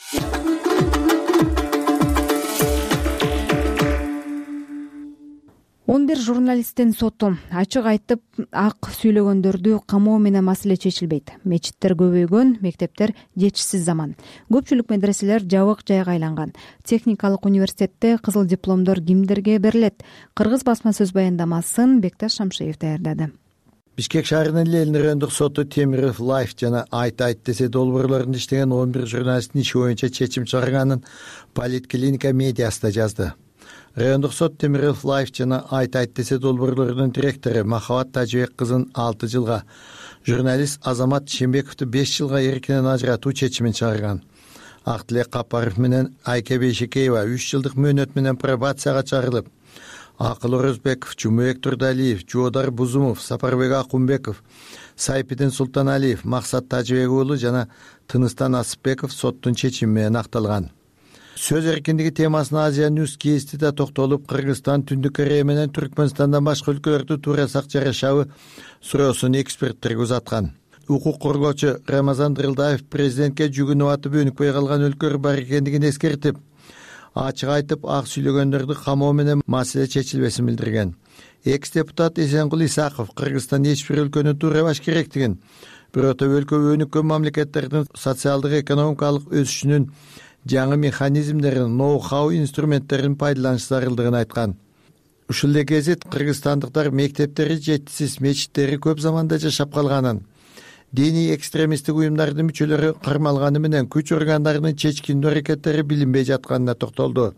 он бир журналисттин соту ачык айтып ак сүйлөгөндөрдү камоо менен маселе чечилбейт. Мечиттер көбөйгөн, мектептер жетишсиз заман. Көпчүлүк медреселер жабык жайга айланган. Техникалык университетте кызыл дипломдор кимдерге берилет? Кыргыз басма сөз баяндамасын Бекташ Шамшиев даярдады. Бишкек шаарынын Ленин райондук соту Темиров Лайф жана Айт Айт десе долбоорлорунда иштеген он бир журналисттин иши боюнча чечим чыгарганын Политклиника медиасында жазды. Райондук сот Темиров Лайф жана Айт Айт десе долбоорлорунун директору Махабат Тажыбек кызын алты жылга, журналист Азамат Шембековду беш жылга эркинен ажыратуу чечимин чыгарган. Актилек Капаров менен Айке Бейшекеева үч жылдык мөөнөт менен пробацияга чыгарылып, Акыл Орозбеков, Жумабек Турдалиев, Жоодар Бузумов, Сапарбек Акунбеков, Сайпидин Султаналиев, Максат Тажыбек уулу жана Тыныстан Асыпбеков соттун чечими менен акталган. Сөз эркиндиги темасына Азия Ньюс кести да токтолуп, Кыргызстан, Түндүк Корея менен Түркмөнстандан башка өлкөлөрдү туурасак жарашабы суроосун эксперттерге узаткан. Укук коргоочу Рамазан Дырылдаев президентке жүгүнүп атып өнүкпөй калган өлкөлөр бар экендигин эскертип, ачык айтып ак сүйлөгөндөрдү камоо менен маселе чечилбесин билдирген. Экс депутат Эсенкул Исаков Кыргызстан эч бир өлкөнү туурабаш керектигин, бирок өлкө өнүккөн мамлекеттердин социалдык экономикалык өсүшүнүн жаңы механизмдерин, ноу-хау инструменттерин пайдаланыш зарылдыгын айткан. Ушул эле гезит кыргызстандыктар мектептери жетишсиз, мечиттери көп заманда жашап калганын, диний экстремисттик уюмдардын мүчөлөрү кармалганы менен күч органдарынын чечкиндүү аракеттери билинбей жатканына токтолду.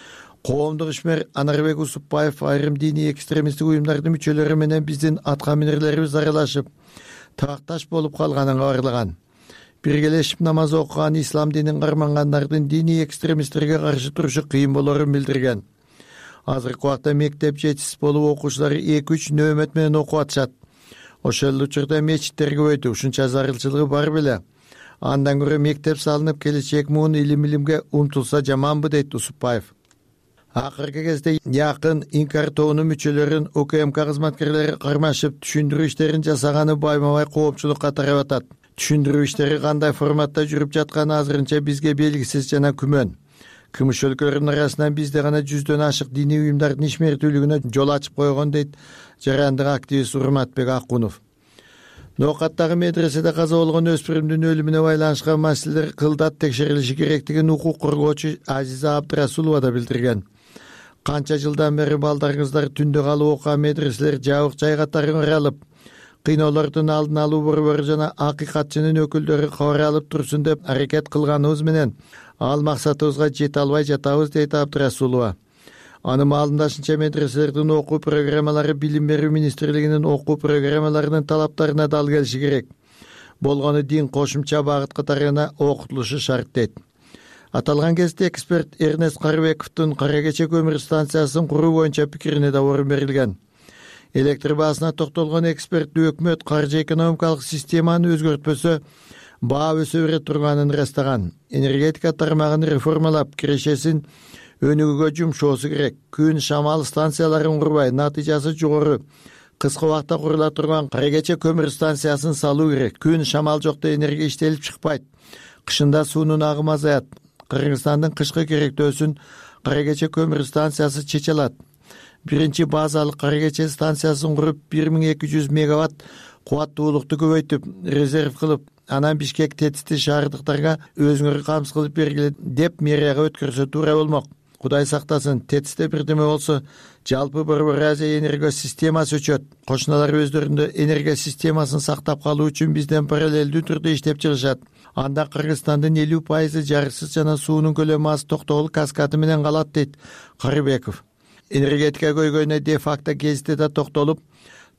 Коомдук ишмер Анарбек Усупбаев айрым диний экстремисттик уюмдардын мүчөлөрү менен биздин аткаминерлерибиз аралашып, табакташ болуп калганын кабарлаган. Биргелешип намаз окуган ислам динин кармангандардын диний экстремисттерге каршы турушу кыйын болорун билдирген. Азыркы убакта мектеп жетишсиз болуп окуучулар эки үч нөөмөт менен окуп атышат. Ошол учурда мечиттер көбөйдү, ушунча зарылчылыгы бар беле. Андан көрө мектеп салынып, келечек муун илим-илимге умтулса жаманбы, дейт Усупбаев. Акыркы кезде якын Инкар тобунун мүчөлөрүн УКМК кызматкерлери кармашып, түшүндүрүү иштерин жасаганы байма-бай коопчулукка тарап атат. Түшүндүрүү иштери кандай форматта жүрүп жатканы азырынча бизге белгисиз жана күмөн. Кымыш өлкөлөрүнүн арасынан бизде гана жүздөн ашык диний уюмдардын ишмердүүлүгүнө жол ачып койгон, дейт жарандык активист Урматбек Акунов. Ноокаттагы медреседе каза болгон өспүрүмдүн өлүмүнө байланышкан маселелер кылдат текшерилиши керектигин укук коргоочу Азиза Абдрасулова да билдирген. Канча жылдан бери балдарыңыздар түндө калып окуган медреселер жабык жай катары ыралып, кыйноолордун алдын алуу борбору жана акыйкатчынын өкүлдөрү кабар алып турсун деп аракет кылганыбыз менен ал максатыбызга жете албай жатабыз, дейт Абдрасулова. Анын маалымдашынча медреселердин окуу программалары Билим берүү министрлигинин окуу программаларынын талаптарына дал келиши керек. Болгону дин кошумча багыт катарына окутулушу шарт, дейт. Аталган кезде эксперт Эрнест Карыбековдун Кара Кече көмүр станциясын куруу боюнча пикирине да орун берилген. Электр баасына токтолгон эксперт өкмөт каржы экономикалык системаны өзгөртпөсө баа өсө бере турганын ырастаган. Энергетика тармагын реформалап, кирешесин өнүгүүгө жумшоосу керек. Күн шамал станцияларын курбай, натыйжасы жогору кыска убакта курула турган Кара Кече көмүр станциясын салуу керек. Күн шамал жокто энергия иштелип чыкпайт. Кышында суунун агымы азаят. Кыргызстандын кышкы керектөөсүн Кара Кече көмүр станциясы чече алат. Биринчи базалык Кара Кече станциясын куруп, бир миң эки жүз мегаватт кубаттуулукту көбөйтүп, резерв кылып, анан Бишкек тетисти шаардыктарга өзүңөр камсыз кылып бергиле деп мэрияга өткөрсө туура болмок. Кудай сактасын, тетисте бирдеме болсо, жалпы Борбор Азия энергия системасы өчөт. Кошуналар өздөрүндө энергия системасын сактап калуу үчүн бизден параллелдүү түрдө иштеп чыгышат. Анда Кыргызстандын элүү пайызы жарыксыз жана суунун көлөмү аз токтогул каскады менен калат, дейт Карыбеков. Энергетика көйгөйүнө де факто гезитте да токтолуп,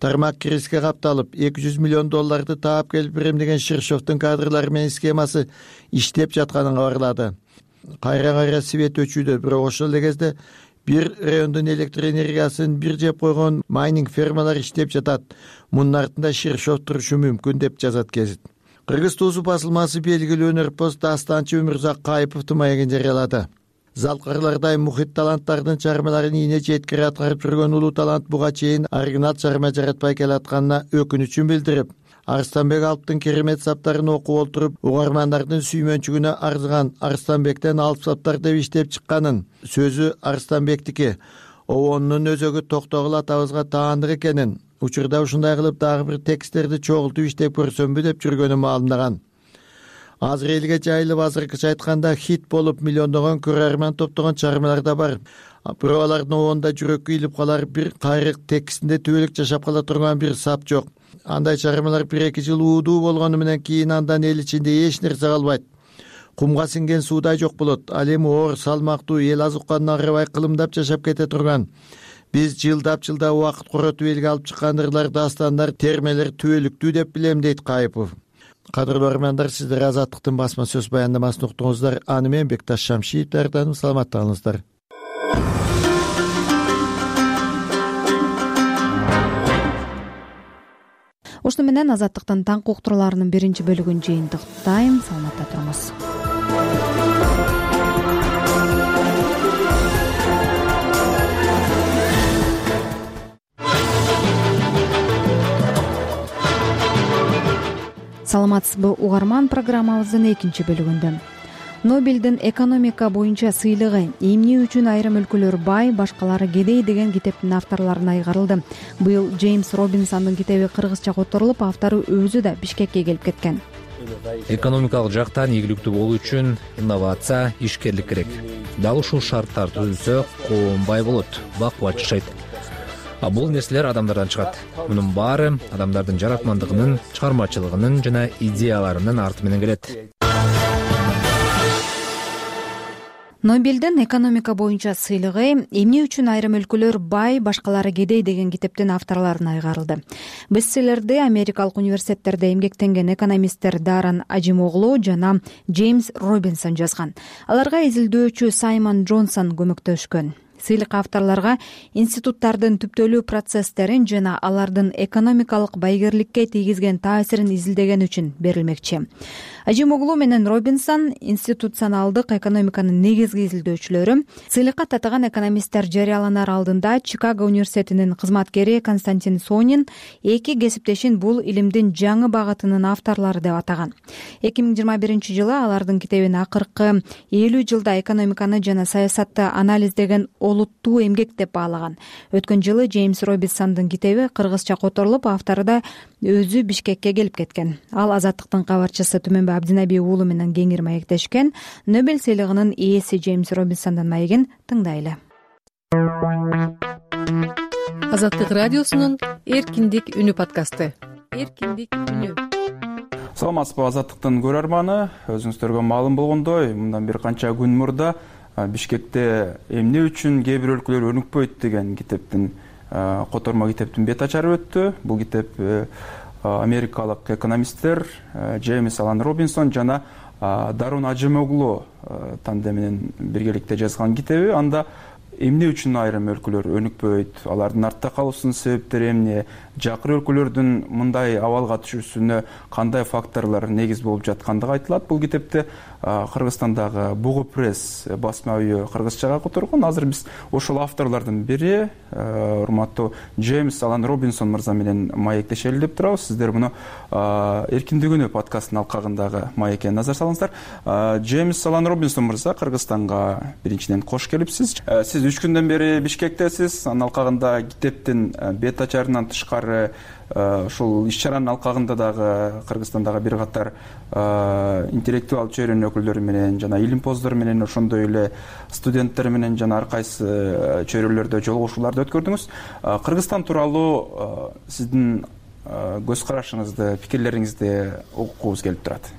тармак кириске капталып эки жүз миллион долларды таап келип берем деген Ширшовдун кадрлары менен схемасы иштеп жатканын кабарлады. Кайра кайра свет өчүүдө, бирок ошол эле кезде бир райондун электр энергиясын бир жеп койгон майнинг фермалар иштеп жатат. Мунун артында Ширшов турушу мүмкүн деп жазат гезит. Кыргыз туусу басылмасы белгилүү өнөрпоз дастанчы Өмүрзак Кайыповдун маегин жарыялады. Залкарлардай мухит таланттардын чыгармаларын ийне жеткире аткарып жүргөн улуу талант буга чейин оригинал чыгарма жаратпай келатканына өкүнүчүн билдирип, Арыстанбек Алптын керемет саптарын окуп олтуруп, угармандардын сүймөнчүгүнө арзыган Арыстанбектен Алп саптар деп иштеп чыкканын, сөзү Арыстанбектики, обонунун өзөгү Токтогул атабызга таандык экенин, учурда ушундай кылып дагы бир тексттерди чогултуп иштеп көрсөмбү деп жүргөнүн маалымдаган. Азыр элге жайылып, азыркыча айтканда хит болуп миллиондогон көрөрман топтогон чыгармалар да бар. Бирок алардын обонунда жүрөккө илип калар бир кайрык текстинде түбөлүк жашап кала турган бир сап жок. Андай чыгармалар бир эки жыл уудуу болгону менен кийин андан эл ичинде эч нерсе калбайт. Кумга сиңген суудай жок болот. Ал эми оор, салмактуу, эл аз укканын арыбай кылымдап жашап кете турган. Биз жылдап жылдап убакыт коротуп элге алып чыккандырлар, дастандар, термелер түбөлүктүү деп билем, дейт Кайыпов. Кадырлуу армандар, сиздер Азаттыктын басма сөз баяндамасын уктуңуздар. Аны менен Бекташ Шамшиев даярдадым. Саламатта калыңыздар. Ошону менен Азаттыктын таңкы уктурууларынын биринчи бөлүгүн жыйынтыктайм. Саламатта туруңуз. Саламатсызбы, угарман, программабыздын экинчи бөлүгүндө. Нобелдин экономика боюнча сыйлыгы эмне үчүн айрым өлкөлөр бай, башкалары кедей деген китептин авторлоруна айгарылды. Быйыл Джеймс Робинсондун китеби кыргызча которулуп, автору өзү да Бишкекке келип кеткен. Экономикалык жактан ийгиликтүү болуу үчүн инновация, ишкерлик керек. Дал ушул шарттар түзүлсө, коом бай болот, бакубат жашайт. А бул нерселер адамдардан чыгат. Мунун баары адамдардын жаратмандыгынын, чыгармачылыгынын жана идеяларынын арты менен келет. Нобелдин экономика боюнча сыйлыгы эмне үчүн айрым өлкөлөр бай, башкалары кедей деген китептин авторлоруна айгарылды. Бестселлерди америкалык университеттерде эмгектенген экономисттер Даран Ажимоглу жана Джеймс Робинсон жазган. Аларга изилдөөчү Саймон Джонсон көмөктөшкөн. Сыйлык авторлорго институттардын түптөлүү процесстерин жана алардын экономикалык байгерликке тийгизген таасирин изилдеген үчүн берилмекчи. Ажимоглу менен Робинсон институционалдык экономиканын негизги изилдөөчүлөрү. Сыйлыкка татыган экономисттер жарыяланар алдында Чикаго университетинин кызматкери Константин Сонин эки кесиптешин бул илимдин жаңы багытынын авторлору деп атаган. эки миң жыйырма биринчи жылы алардын китебин акыркы элүү жылда экономиканы жана саясатты анализдеген олуттуу эмгек деп баалаган. Өткөн жылы Джеймс Робинсондун китеби кыргызча которулуп, автору да өзү Бишкекке келип кеткен. Ал Азаттыктын кабарчысы Түмөнбай Абдинаби уулу менен кеңири маектешкен. Нобель сыйлыгынын ээси Джеймс Робинсондун маегин тыңдайлы. Азаттык радиосунун Эркиндик үнү подкасты. Эркиндик үнү. Саламатсызбы, Азаттыктын көрөрманы. Өзүңүздөргө маалым болгондой, мындан бир канча күн мурда Бишкекте эмне үчүн кээ бир өлкөлөр өнүкпөйт деген китептин котормо китептин бет ачары өттү. Бул китеп америкалык экономисттер Джеймс Алан Робинсон жана Дарун Ажимоглу тандеминен биргеликте жазган китеби. Анда эмне үчүн айрым өлкөлөр өнүкпөйт, алардын артта калуусунун себептери эмне, жакыр өлкөлөрдүн мындай абалга түшүүсүнө кандай факторлор негиз болуп жаткандыгы айтылат. Бул китепти Кыргызстандагы Бугу пресс басма үйү кыргызчага которгон. Азыр биз ошол авторлордун бири, урматтуу Джеймс Алан Робинсон мырза менен маектешели деп турабыз. Сиздер муну Эркиндик үнү подкастынын алкагындагы маекке назар салыңыздар. Джеймс Алан Робинсон мырза, Кыргызстанга биринчиден кош келипсиз. Сиз үч күндөн бери Бишкектесиз. Анын алкагында китептин бет ачарынан тышкары ушул иш-чаранын алкагында дагы Кыргызстандагы бир катар интеллектуал чөйрөнүн өкүлдөрү менен жана илимпоздор менен, ошондой эле студенттер менен жана ар кайсы чөйрөлөрдө жолугушууларды өткөрдүңүз. Кыргызстан тууралуу сиздин көз карашыңызды, пикирлериңизди угукубуз келип турат.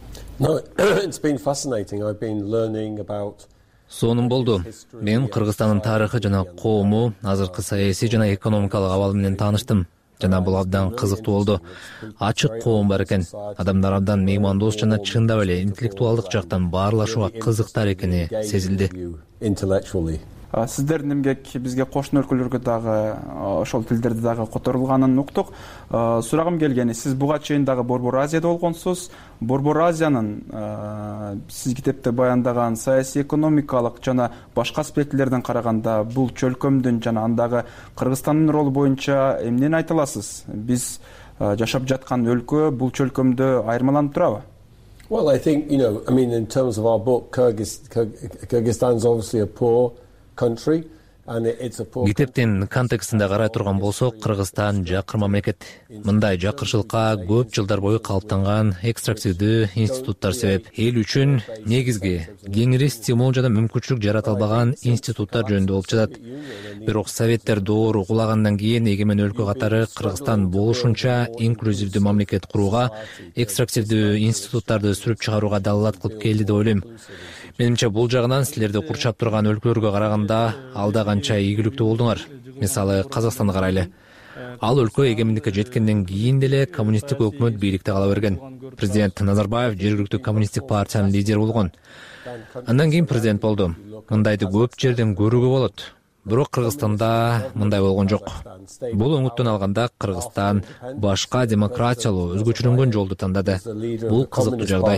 Сонун болду. Мен Кыргызстандын тарыхы жана коому, азыркы саясий жана экономикалык абалы менен тааныштым. жана бул абдан кызыктуу болду. Ачык коом бар экен. Адамдар абдан меймандос жана чындап эле интеллектуалдык жактан баарлашууга кызыктар экени сезилди. Сиздердин эмгек бизге кошуна өлкөлөргө дагы ошол тилдерди дагы которулганын уктук. Сурагым келгени, сиз буга чейин дагы Борбор Азияда болгонсуз. Борбор Азиянын сиз китепте баяндаган саясий, экономикалык жана башка аспектилерден караганда бул чөлкөмдүн жана андагы Кыргызстандын ролу боюнча эмнени айта аласыз? Биз жашап жаткан өлкө бул чөлкөмдө айырмаланып турабы? Well, I think, you know, I mean, in terms of our book, Kyrgyzstan is obviously a poor country. Китептин контекстинде карай турган болсок, Кыргызстан жакыр мамлекет. Мындай жакырчылыкка көп жылдар бою калыптанган экстрактивдүү институттар себеп. Эл үчүн негизги кеңири стимул жана мүмкүнчүлүк жарата албаган институттар жөнүндө болуп жатат. Бирок советтер доору кулагандан кийин эгемен өлкө катары Кыргызстан болушунча инклюзивдүү мамлекет курууга, экстрактивдүү институттарды сүрүп чыгарууга далалат кылып келди деп ойлойм. Менимче бул жагынан силерди курчап турган өлкөлөргө караганда алда канча ийгиликтүү болдуңар. Мисалы, Казакстанды карайлы. Ал өлкө эгемендикке жеткенден кийин деле коммунисттик өкмөт бийликте кала берген. Президент Назарбаев жергиликтүү коммунисттик партиянын лидери болгон. Андан кийин президент болду. Мындайды көп жерден көрүүгө болот. Бирок Кыргызстанда мындай болгон жок. Бул оңуттон алганда Кыргызстан башка демократиялуу, өзгөчөлөнгөн жолду тандады. Бул кызыктуу жагдай.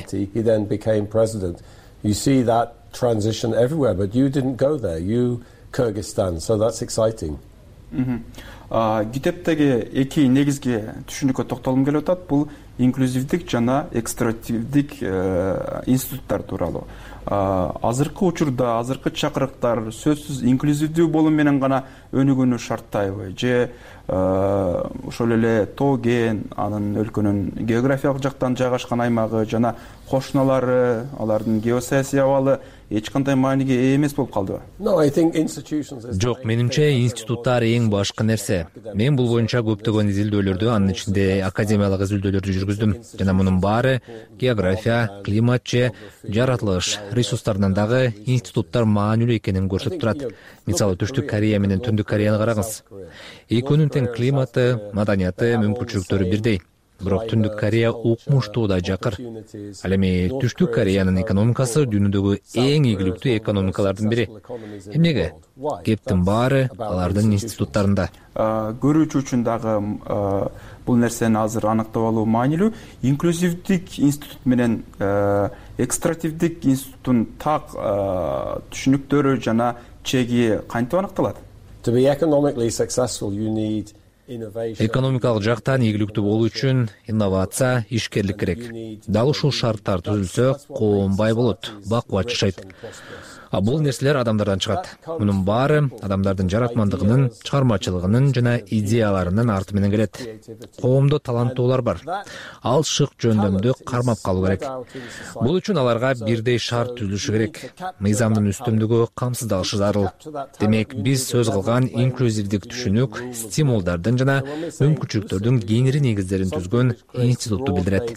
You see that transition everywhere, but you didn't go there. You Kyrgyzstan, so that's exciting. Китептеги эки негизги түшүнүккө токтолгум келип атат. Бул инклюзивдик жана экстративдик институттар тууралуу. Азыркы учурда азыркы чакырыктар сөзсүз инклюзивдүү болуу менен гана өнүгүүнү шарттайбы? Же ошол эле тоо кен, анын өлкөнүн географиялык жактан жайгашкан аймагы жана кошуналары, алардын геосаясий абалы эч кандай мааниге ээ эмес болуп калдыбы? Жок, менимче институттар эң башкы нерсе. Мен бул боюнча көптөгөн изилдөөлөрдү, анын ичинде академиялык изилдөөлөрдү жүргүздүм. Жана мунун баары география, климат же жаратылыш ресурстарынан дагы институттар маанилүү экенин көрсөтүп турат. Мисалы, Түштүк Корея менен Түндүк Кореяны караңыз. Экөөнүн тең климаты, маданияты, мүмкүнчүлүктөрү бирдей. Бирок Түндүк Корея укмуштуу да жакыр. Ал эми Түштүк Кореянын экономикасы дүйнөдөгү эң ийгиликтүү экономикалардын бири. Эмнеге? Кептин баары алардын институттарында. Көрүүчү үчүн дагы бул нерсени азыр аныктап алуу маанилүү. Инклюзивдик институт менен экстративдик институттун так түшүнүктөрү жана чеги кантип аныкталат? To be economically successful, you need Экономикалык жактан ийгиликтүү болуу үчүн инновация, ишкерлик керек. Дал ушул шарттар түзүлсө, коом бай болот, бакубат жашайт. А бул нерселер адамдардан чыгат. Мунун баары адамдардын жаратмандыгынын, чыгармачылыгынын жана идеяларынын арты менен келет. Коомдо таланттуулар бар. Ал шык жөндөмдү кармап калуу керек. Бул үчүн аларга бирдей шарт түзүлүшү керек. Мыйзамдын үстүмдүгү камсыздалышы зарыл. Демек, биз сөз кылган инклюзивдик түшүнүк стимулдардын жана мүмкүнчүлүктөрдүн кеңири негиздерин түзгөн институтту билдирет.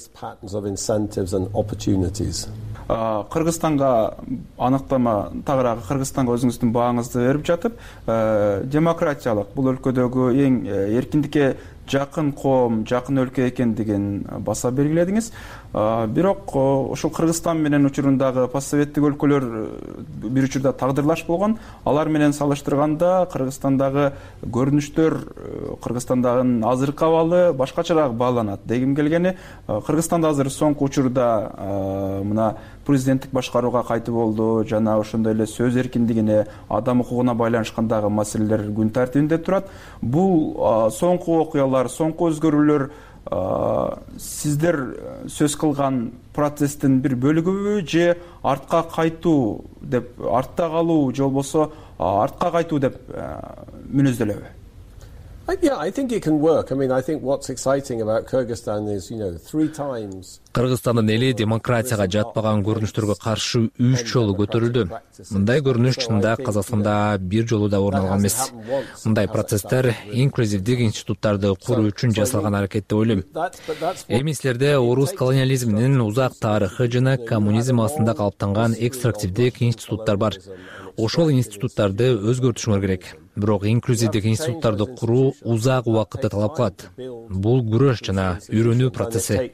Кыргызстанга аныктама тагыраагы Кыргызстанга өзүңүздүн бааңызды берип жатып, демократиялык бул өлкөдөгү эң эркиндикке жакын коом, жакын өлкө экендигин баса белгиледиңиз. Бирок ошол Кыргызстан менен учурундагы постсоветтик өлкөлөр бир учурда тагдырлаш болгон. Алар менен салыштырганда Кыргызстандагы көрүнүштөр, Кыргызстандагы азыркы абалы башкачараак бааланат. Дегим келгени, Кыргызстанда азыр соңку учурда мына президенттик башкарууга кайтып болду жана ошондой эле сөз эркиндигине, адам укугуна байланышкандагы маселелер күн тартибинде турат. Бул соңку окуялар, соңку өзгөрүүлөр сиздер сөз кылган процесстин бир бөлүгүбү же артка кайтуу деп, артта калуу же болбосо артка кайтуу деп мүнөздөлөбү? Yeah, I think it can work. I mean, I think what's exciting about Kyrgyzstan is, you know, three times. Кыргызстандын эли демократияга жатпаган көрүнүштөргө каршы үч жолу көтөрүлдү. Мындай көрүнүш чынында Казакстанда бир жолу да орун алган эмес. Мындай процесстер инклюзивдик институттарды куруу үчүн жасалган аракет деп ойлойм. Эми силерде орус колониализминин узак тарыхы жана коммунизм астында калыптанган экстрактивдик институттар бар. Ошол институттарды өзгөртүшүңөр керек. бирок инклюзивдик институттарды куруу узак убакытты талап кылат. Бул күрөш жана үйрөнүү процесси.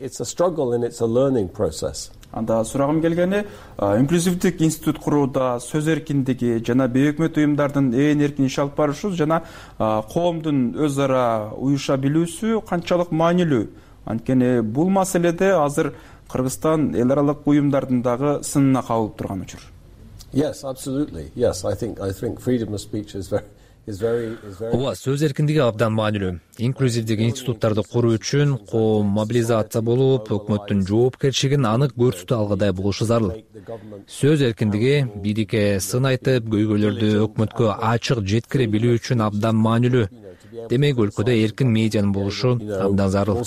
Анда сурагым келгени, инклюзивдик институт курууда сөз эркиндиги жана бейөкмөт уюмдардын ээн эркин иш алып барышы жана коомдун өз ара уюша билүүсү канчалык маанилүү? Анткени бул маселеде азыр Кыргызстан эл аралык уюмдардын дагы сынына кабылып турган учур. Yes, absolutely. Yes, I think I think freedom of speech is very Ооба, сөз эркиндиги абдан маанилүү. Инклюзивдик институттарды куруу үчүн коом мобилизация болуп, өкмөттүн жоопкерчилигин анык көрсөтө алгыдай болушу зарыл. Сөз эркиндиги бийликке сын айтып, көйгөйлөрдү өкмөткө ачык жеткире билүү үчүн абдан маанилүү. Демек, өлкөдө эркин медианын болушу абдан зарыл.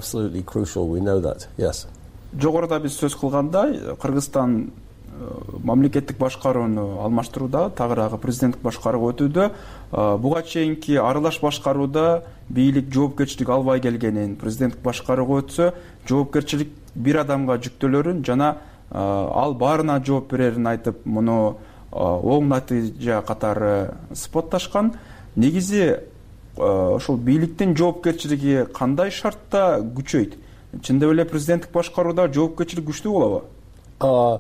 Жогоруда биз сөз кылгандай, Кыргызстан мамлекеттик башкарууну алмаштырууда, тагыраагы президенттик башкарууга өтүүдө, буга чейинки аралаш башкарууда бийлик жоопкерчилик албай келгенин, президенттик башкарууга өтсө, жоопкерчилик бир адамга жүктөлөрүн жана ал баарына жооп берерин айтып, муну оң натыйжа катары сыпатташкан. Негизи ошол бийликтин жоопкерчилиги кандай шартта күчөйт? Чындап эле президенттик башкарууда жоопкерчилик күчтүү болобу?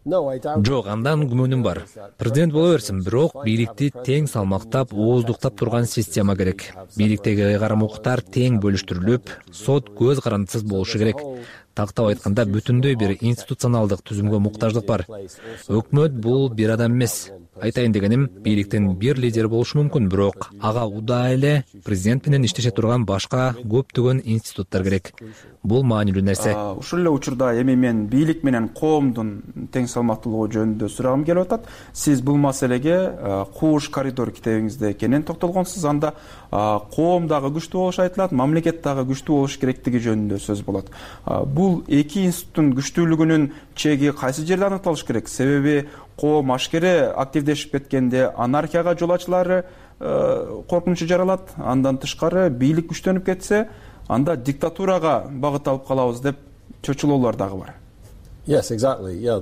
Жок, андан күмөнүм бар. Президент боло берсин, бирок бийликти тең салмактап, ооздуктап турган система керек. Бийликтеги ыйгарым укуктар тең бөлүштүрүлүп, сот көз карандысыз болушу керек. Тактап айтканда, бүтүндөй бир институционалдык түзүмгө муктаждык бар. Өкмөт бул бир адам эмес. Айтайын дегеним, бийликтин бир лидери болушу мүмкүн, бирок ага удаа эле президент менен иштеше турган башка көптөгөн институттар керек. Бул маанилүү нерсе. Ушул эле учурда эми мен бийлик менен коомдун тең салмактуулугу жөнүндө сурагым келип атат. Сиз бул маселеге Кууш коридор китебиңизде кенен токтолгонсуз. Анда коом дагы күчтүү болушу айтылат, мамлекет дагы күчтүү болуш керектиги жөнүндө сөз болот. Бул эки институттун күчтүүлүгүнүн чеги кайсы жерде аныкталыш керек? Себеби коом ашкере активдешип кеткенде анархияга жол ачылары коркунучу жаралат. Андан тышкары бийлик күчтөнүп кетсе, анда диктатурага багыт алып калабыз деп чочулоолор дагы бар. Yes, exactly. Yeah,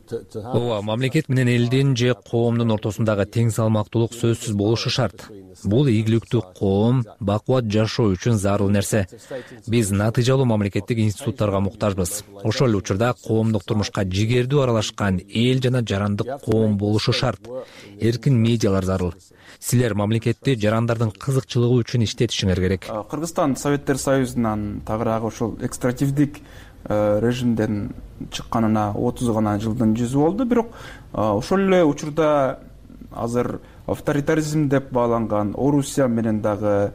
Ооба, мамлекет менен элдин же коомдун ортосундагы тең салмактуулук сөзсүз болушу шарт. Бул ийгиликтүү коом, бакубат жашоо үчүн зарыл нерсе. Биз натыйжалуу мамлекеттик институттарга муктажбыз. Ошол эле учурда коомдук турмушка жигердүү аралашкан эл жана жарандык коом болушу шарт. Эркин медиалар зарыл. Силер мамлекетти жарандардын кызыкчылыгы үчүн иштетишиңер керек. Кыргызстан Советтер Союзунан тагыраагы ошол экстративдик режимден чыкканына отуз гана жылдын жүзү болду, бирок ошол эле учурда азыр авторитаризм деп бааланган Орусия менен дагы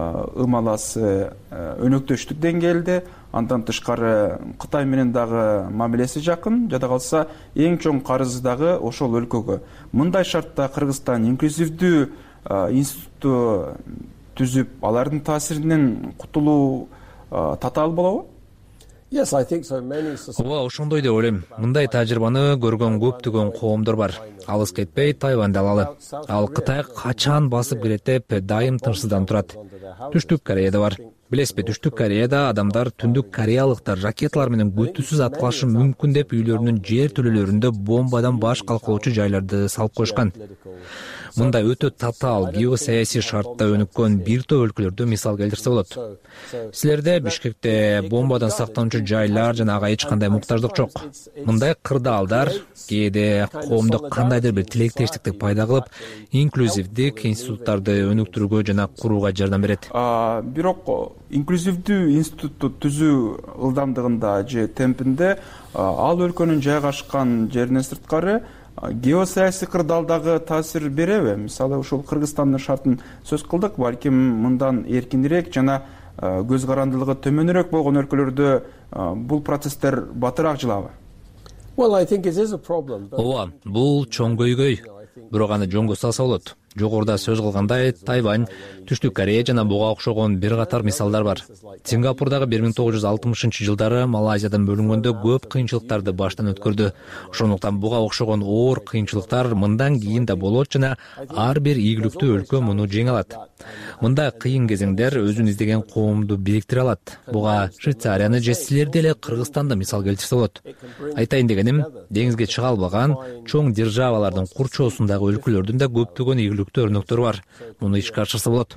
ымаласы өнөктөштүк деңгээлде, андан тышкары Кытай менен дагы мамилеси жакын, жада калса эң чоң карызы дагы ошол өлкөгө. Мындай шартта Кыргызстан инклюзивдүү институтту түзүп, алардын таасиринен кутулуу татаал болобу? Yes, I think so. Many Ооба, ошондой деп ойлойм. Мындай тажрыйбаны көргөн көптөгөн коомдор бар. Алыс кетпей Тайваньды алалы. Ал Кытай качан басып кирет деп дайым тынчсызданып турат. Түштүк Кореяда бар. Билесизби, Түштүк Кореяда адамдар түндүк кореялыктар ракеталар менен күтүүсүз аткылашы мүмкүн деп үйлөрүнүн жер төлөлөрүндө бомбадан баш калкалоочу жайларды салып коюшкан. Мындай өтө татаал геосаясий шартта өнүккөн бир топ өлкөлөрдө мисал келтирсе болот. Силерде Бишкекте бомбадан сактануучу жайлар жана ага эч кандай муктаждык жок. Мындай кырдаалдар кээде коомдо кандайдыр бир тилектештикти пайда кылып, инклюзивдик институттарды өнүктүрүүгө жана курууга жардам берет. Бирок инклюзивдүү институтту түзүү ылдамдыгында же темпинде ал өлкөнүн жайгашкан жеринен сырткары геосаясий кырдаалдагы таасир береби? Мисалы, ушул Кыргызстандын шартын сөз кылдык, балким мындан эркинирээк жана көз карандылыгы төмөнүрөөк болгон өлкөлөрдө бул процесстер батыраак жылабы? Well, I think it is a problem. Ооба, бул чоң көйгөй. Бирок аны жөнгө салса болот. Жогоруда сөз кылгандай, Тайвань, Түштүк Корея жана буга окшогон бир катар мисалдар бар. Сингапурдагы бир миң тогуз жүз алтымышынчы жылдары Малайзиядан бөлүнгөндө көп кыйынчылыктарды баштан өткөрдү. Ошондуктан буга окшогон оор кыйынчылыктар мындан кийин да болот жана ар бир ийгиликтүү өлкө муну жеңе алат. Мындай кыйын кезеңдер өзүн издеген коомду бириктире алат. Буга Швейцарияны же силерди эле Кыргызстанды мисал келтирсе болот. Айтайын дегеним, деңизге чыга албаган чоң державалардын курчоосундагы өлкөлөрдүн да көптөгөн ийгиликтүү ийгиликтүү өрнөктөрү бар. Муну ишке ашырса болот.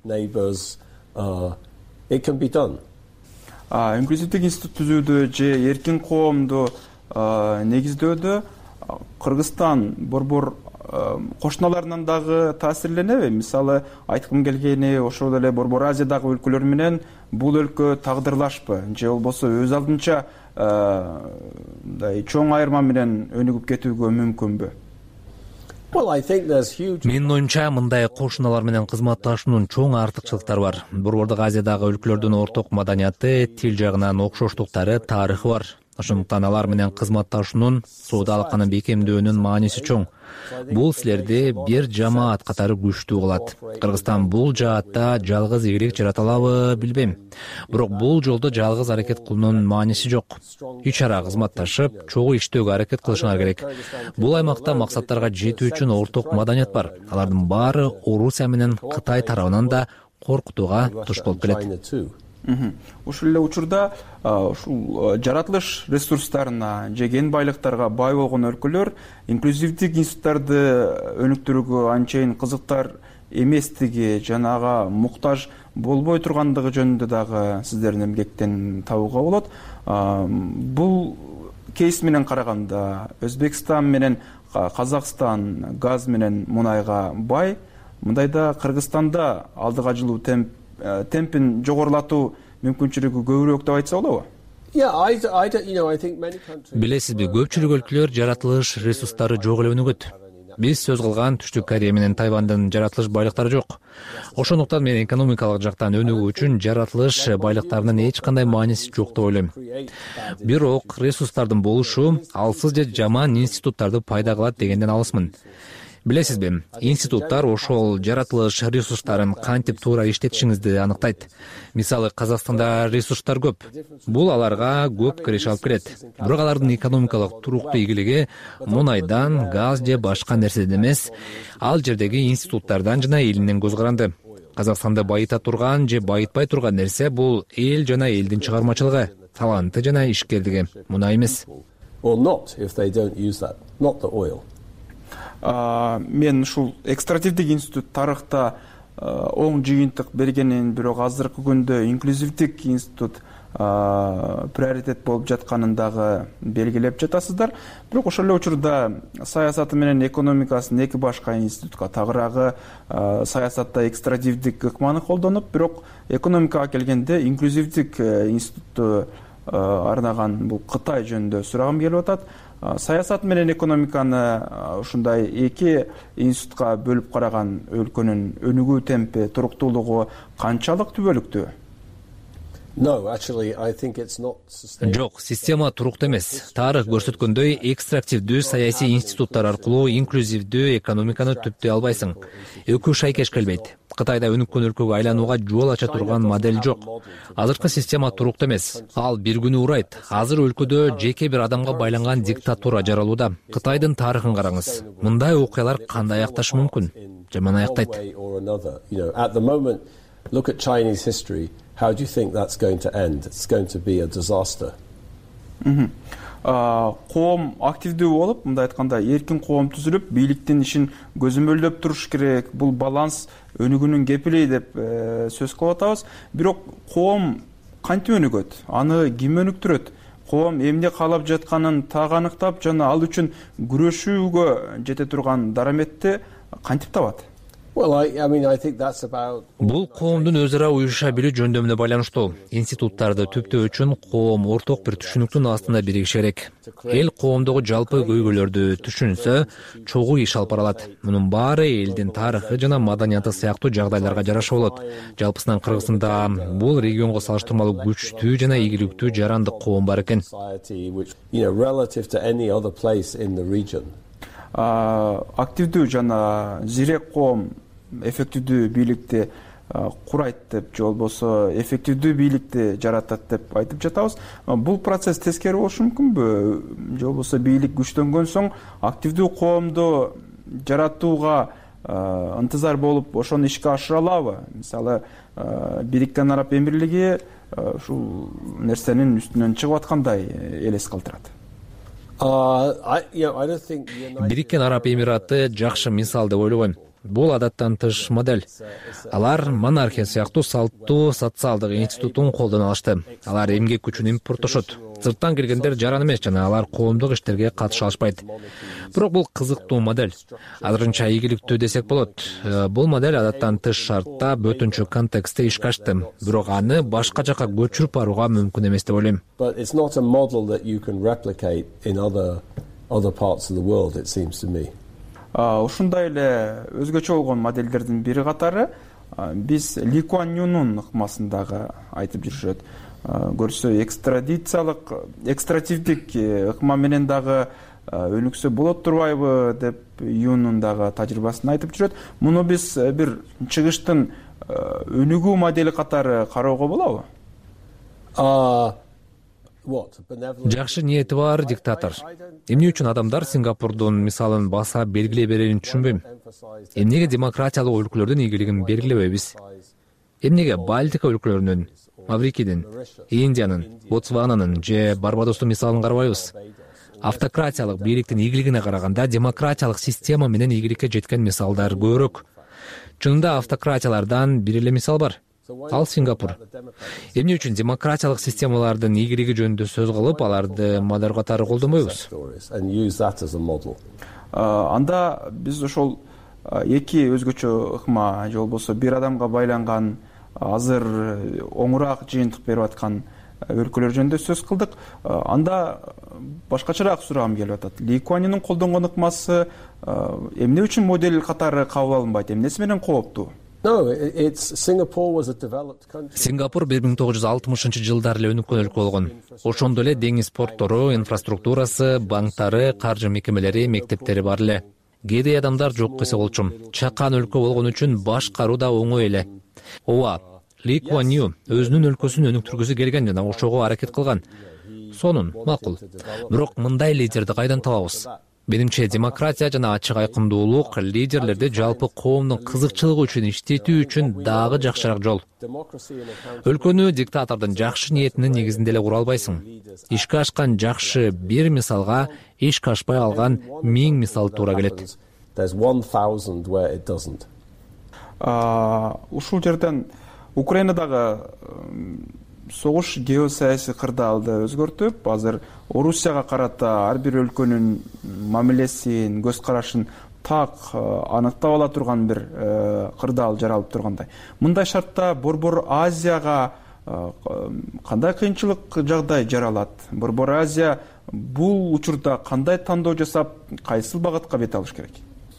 Инклюзивдик институт түзүүдө же эркин коомду негиздөөдө Кыргызстан борбор кошуналарынан дагы таасирленеби? Мисалы айткым келгени, ошол эле Борбор Азиядагы өлкөлөр менен бул өлкө тагдырлашпы же болбосо өз алдынча мындай чоң айырма менен өнүгүп кетүүгө мүмкүнбү? Менин оюмча мындай кошуналар менен кызматташуунун чоң артыкчылыктары бар. Борбордук Азиядагы өлкөлөрдүн орток маданияты, тил жагынан окшоштуктары, тарыхы бар. Ошондуктан алар менен кызматташуунун, соода алаканы бекемдөөнүн мааниси чоң. Бул силерди бир жамаат катары күчтүү кылат. Кыргызстан бул жаатта жалгыз ийгилик жарата алабы билбейм. Бирок бул жолдо жалгыз аракет кылуунун мааниси жок. Үч ара кызматташып, чогуу иштөөгө аракет кылышыңар керек. Бул аймакта максаттарга жетүү үчүн орток маданият бар. Алардын баары Орусия менен Кытай тарабынан да коркутууга туш болуп келет. Ушул эле учурда ушул жаратылыш ресурстарына же кен байлыктарга бай болгон өлкөлөр инклюзивдик институттарды өнүктүрүүгө анчейин кызыктар эместиги жана ага муктаж болбой тургандыгы жөнүндө дагы сиздердин эмгектен табууга болот. Бул кейс менен караганда Өзбекстан менен Казакстан газ менен мунайга бай. Мындайда Кыргызстанда алдыга жылуу темп темпин жогорулатуу мүмкүнчүлүгү көбүрөөк деп айтса болобу? Билесизби, көпчүлүк өлкөлөр жаратылыш ресурстары жок эле өнүгөт. Биз сөз кылган Түштүк Корея менен Тайвандын жаратылыш байлыктары жок. Ошондуктан мен экономикалык жактан өнүгүү үчүн жаратылыш байлыктарынын эч кандай мааниси жок деп ойлойм. Бирок ресурстардын болушу алсыз же жаман институттарды пайда кылат дегенден алысмын. Билесизби, институттар ошол жаратылыш ресурстарын кантип туура иштетишиңизди аныктайт. Мисалы, Казакстанда ресурстар көп. Бул аларга көп киреш алып келет. Бирок алардын экономикалык туруктуу ийгилиги мунайдан, газ же башка нерседен эмес, ал жердеги институттардан жана элинен көз каранды. Казакстанды байыта турган же байытпай турган нерсе бул эл жана элдин чыгармачылыгы, таланты жана ишкердиги. Муна эмес. Мен ушул экстративдик институт тарыхта оң жыйынтык бергенин, бирок азыркы күндө инклюзивдик институт приоритет болуп жатканын дагы белгилеп жатасыздар. Бирок ошол эле учурда саясаты менен экономикасын эки башка институтка, тагыраагы саясатта экстративдик ыкманы колдонуп, бирок экономикага келгенде инклюзивдик институтту арнаган бул Кытай жөнүндө сурагым келип атат. Саясат менен экономиканы ушундай эки институтка бөлүп караган өлкөнүн өнүгүү темпи, туруктуулугу канчалык түбөлүктүү? Жок, система туруктуу эмес. Тарых көрсөткөндөй, экстрактивдүү саясий институттар аркылуу инклюзивдүү экономиканы түптөй албайсың. Экөө шайкеш келбейт. Кытайда өнүккөн өлкөгө айланууга жол ача турган модель жок. Азыркы система туруктуу эмес. Ал бир күнү урайт. Азыр өлкөдө жеке бир адамга байланган диктатура жаралууда. Кытайдын тарыхын караңыз. Мындай окуялар кандай аякташы мүмкүн? Жаман аяктайт. Look at Chinese history. How do you think that's going to end? It's going to be a disaster. Коом активдүү болуп, мындай айтканда, эркин коом түзүлүп, бийликтин ишин көзөмөлдөп туруш керек. Бул баланс өнүгүүнүн кепили деп сөз кылып атабыз. Бирок коом кантип өнүгөт? Аны ким өнүктүрөт? Коом эмне каалап жатканын так аныктап жана ал үчүн күрөшүүгө жете турган дараметти кантип табат? Бул коомдун өз ара уюша билүү жөндөмүнө байланыштуу. Институттарды түптөө үчүн коом орток бир түшүнүктүн астында биригиши керек. Эл коомдогу жалпы көйгөйлөрдү түшүнсө, чогуу иш алып бара алат. Мунун баары элдин тарыхы жана маданияты сыяктуу жагдайларга жараша болот. Жалпысынан Кыргызстанда бул регионго салыштырмалуу күчтүү жана ийгиликтүү жарандык коом бар экен. Активдүү жана зирек коом эффективдүү бийликти курайт деп, же болбосо эффективдүү бийликти жаратат деп айтып жатабыз. Бул процесс тескери болушу мүмкүнбү? Же болбосо бийлик күчтөнгөн соң активдүү коомду жаратууга ынтызар болуп, ошону ишке ашыра алабы? Мисалы, Бириккен Араб Эмирлиги ушул нерсенин үстүнөн чыгып аткандай элес калтырат. Бириккен Араб Эмираты жакшы мисал деп ойлобойм. бул адаттан тыш модель. Алар монархия сыяктуу салттуу социалдык институтун колдоно алышты. Алар эмгек күчүн импорттошот. Сырттан келгендер жаран эмес жана алар коомдук иштерге катыша алышпайт. Бирок бул кызыктуу модель. Азырынча ийгиликтүү десек болот. Бул модель адаттан тыш шартта бөтүнчө контекстте ишке ашты. Бирок аны башка жака көчүрүп барууга мүмкүн эмес деп ойлойм. But it's not a model that you can replicate in other other parts of the world, it seems to me. Ушундай эле өзгөчө болгон модельдердин бири катары биз Ли Куан Юнун ыкмасындагы айтып жүрүшөт. Көрсө экстрадициялык, экстративдик ыкма менен дагы өнүксө болот турбайбы деп Юнун дагы тажрыйбасын айтып жүрөт. Муну биз бир чыгыштын өнүгүү модели катары кароого болобу? Жакшы ниети бар диктатор. Эмне үчүн адамдар Сингапурдун мисалын баса белгилей берерин түшүнбөйм. Эмнеге демократиялык өлкөлөрдүн ийгилигин белгилебейбиз? Эмнеге Балтика өлкөлөрүнүн, Маврикийдин, Индиянын, Ботсвананын же Барбадостун мисалын карабайбыз? Автократиялык бийликтин ийгилигине караганда демократиялык система менен ийгиликке жеткен мисалдар көбүрөөк. Чынында автократиялардан бир эле мисал бар. Ал Сингапур. Эмне үчүн демократиялык системалардын ийгилиги жөнүндө сөз кылып, аларды модель катары колдонбойбуз? Анда биз ошол эки өзгөчө ыкма же болбосо бир адамга байланган азыр оңураак жыйынтык берип аткан өлкөлөр жөнүндө сөз кылдык. Анда башкачараак сурагым келип атат. Ли Куан Юнун колдонгон ыкмасы эмне үчүн модель катары кабыл алынбайт? Эмнеси менен кооптуу? Сингапур бир миң тогуз жүз алтымышынчы жылдары эле өнүккөн өлкө болгон. Ошондо эле деңиз порттору, инфраструктурасы, банктары, каржы мекемелери, мектептери бар эле. Кедей адамдар жок десе болчу. Чакан өлкө болгон үчүн башкаруу да оңой эле. Ооба, Ли Куан Ю өзүнүн өлкөсүн өнүктүргүсү келген жана ошого аракет кылган. Сонун, макул. Бирок мындай лидерди кайдан табабыз? Менимче демократия жана ачык айкындуулук лидерлерди жалпы коомдун кызыкчылыгы үчүн иштетүү үчүн дагы жакшыраак жол. Өлкөнү диктатордун жакшы ниетинин негизинде эле кура албайсың. Ишке ашкан жакшы бир мисалга ишке ашпай алган миң мисал туура келет. Ушул жерден Украинадагы согуш геосаясий кырдаалды өзгөртүп, азыр Орусияга карата ар бир өлкөнүн мамилесин, көз карашын так аныктап ала турган бир кырдаал жаралып тургандай. Мындай шартта Борбор Азияга кандай кыйынчылык жагдай жаралат? Борбор Азия бул учурда кандай тандоо жасап, кайсыл багытка бет алыш керек?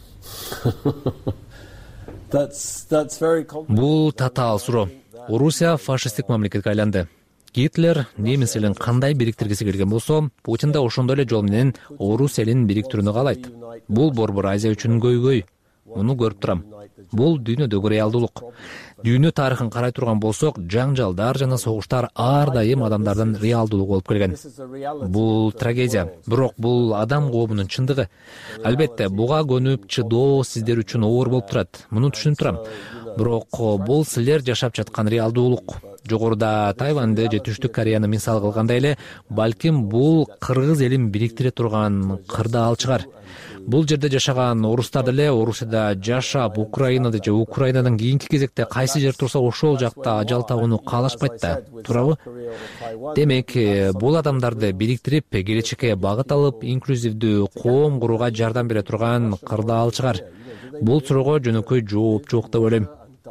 Бул татаал суроо. Орусия фашисттик мамлекетке айланды. Гитлер немис элин кандай бириктиргиси келген болсо, Путин да ошондой эле жол менен Орус элин бириктирүүнү каалайт. Бул Борбор Азия үчүн көйгөй. Муну көрүп турам. Бул дүйнөдөгү реалдуулук. Дүйнө тарыхын карай турган болсок, жаңжалдар жана согуштар ар дайым адамдардын реалдуулугу болуп келген. Бул трагедия, бирок бул адам коомунун чындыгы. Албетте, буга көнүп чыдоо сиздер үчүн оор болуп турат. Муну түшүнүп турам. Бирок бул силер жашап жаткан реалдуулук. Жогоруда Тайваньды же Түштүк Кореяны мисал кылгандай эле, балким бул кыргыз элин бириктире турган кырдаал чыгар. Бул жерде жашаган орустар деле Орусияда жашап, Украинада же Украинадан кийинки кезекте кайсы жер турса ошол жакта ажал табууну каалашпайт да, туурабы? Демек, бул адамдарды бириктирип, келечекке багыт алып, инклюзивдүү коом курууга жардам бере турган кырдаал чыгар. Бул суроого жөнөкөй жооп жок деп ойлойм.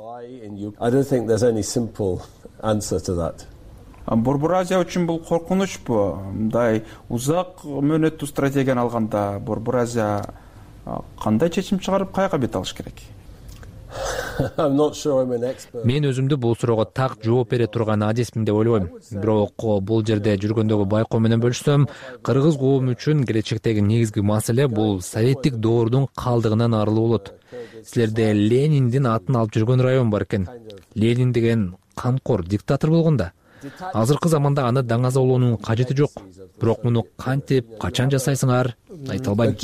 Борбор Азия үчүн бул коркунучпу? Мындай узак мөөнөттүү стратегияны алганда Борбор Азия кандай чечим чыгарып, каяка бет алыш керек? Мен өзүмдү бул суроого так жооп бере турган адисмин деп ойлойм. Бирок бул жерде жүргөндөгү байкоо менен бөлүшсөм, кыргыз коому үчүн келечектеги негизги маселе бул советтик доордун калдыгынан арылуу болот. Силерде Лениндин атын алып жүргөн район бар экен. Ленин деген камкор диктатор болгон да. Азыркы заманда аны даңазалоонун кажети жок. Бирок муну кантип, качан жасайсыңар, айта албайм.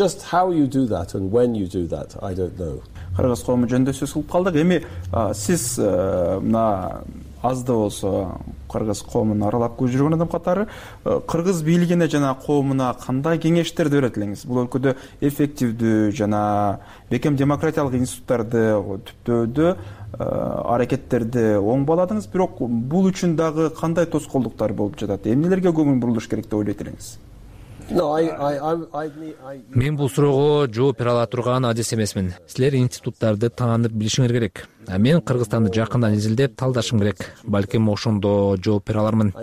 Кыргыз коому жөнүндө сөз кылып калдык. Эми сиз мына аз да болсо кыргыз коомун аралап жүргөн адам катары кыргыз бийлигине жана коомуна кандай кеңештерди берет элеңиз? Бул өлкөдө эффективдүү жана бекем демократиялык институттарды түптөөдө аракеттерди оң бааладыңыз, бирок бул үчүн дагы кандай тоскоолдуктар болуп жатат? Эмнелерге көңүл бурулуш керек деп ойлойт элеңиз? Мен бул суроого жооп бере ала турган адис эмесмин. Силер институттарды таанып билишиңер керек. Мен Кыргызстанды жакындан изилдеп талдашым керек. Балким ошондо жооп бере алармын.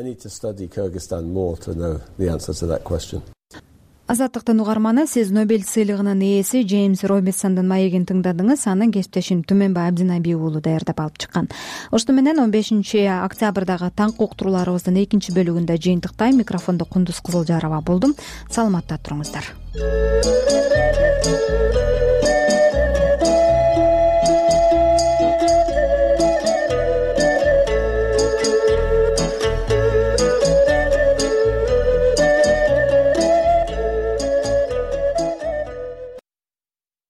Азаттыктын угарманы, сиз Нобель сыйлыгынын ээси Джеймс Робинсондун маегин тыңдадыңыз. Анын кесиптешим Түмөнбай Абдинабий уулу даярдап алып чыккан. Ошто менен он бешинчи октябрдагы таңкы уктурууларыбыздын экинчи бөлүгүндө жыйынтыктайм. Микрофондо Кундуз Кызылжарова болдум. Саламатта туруңуздар.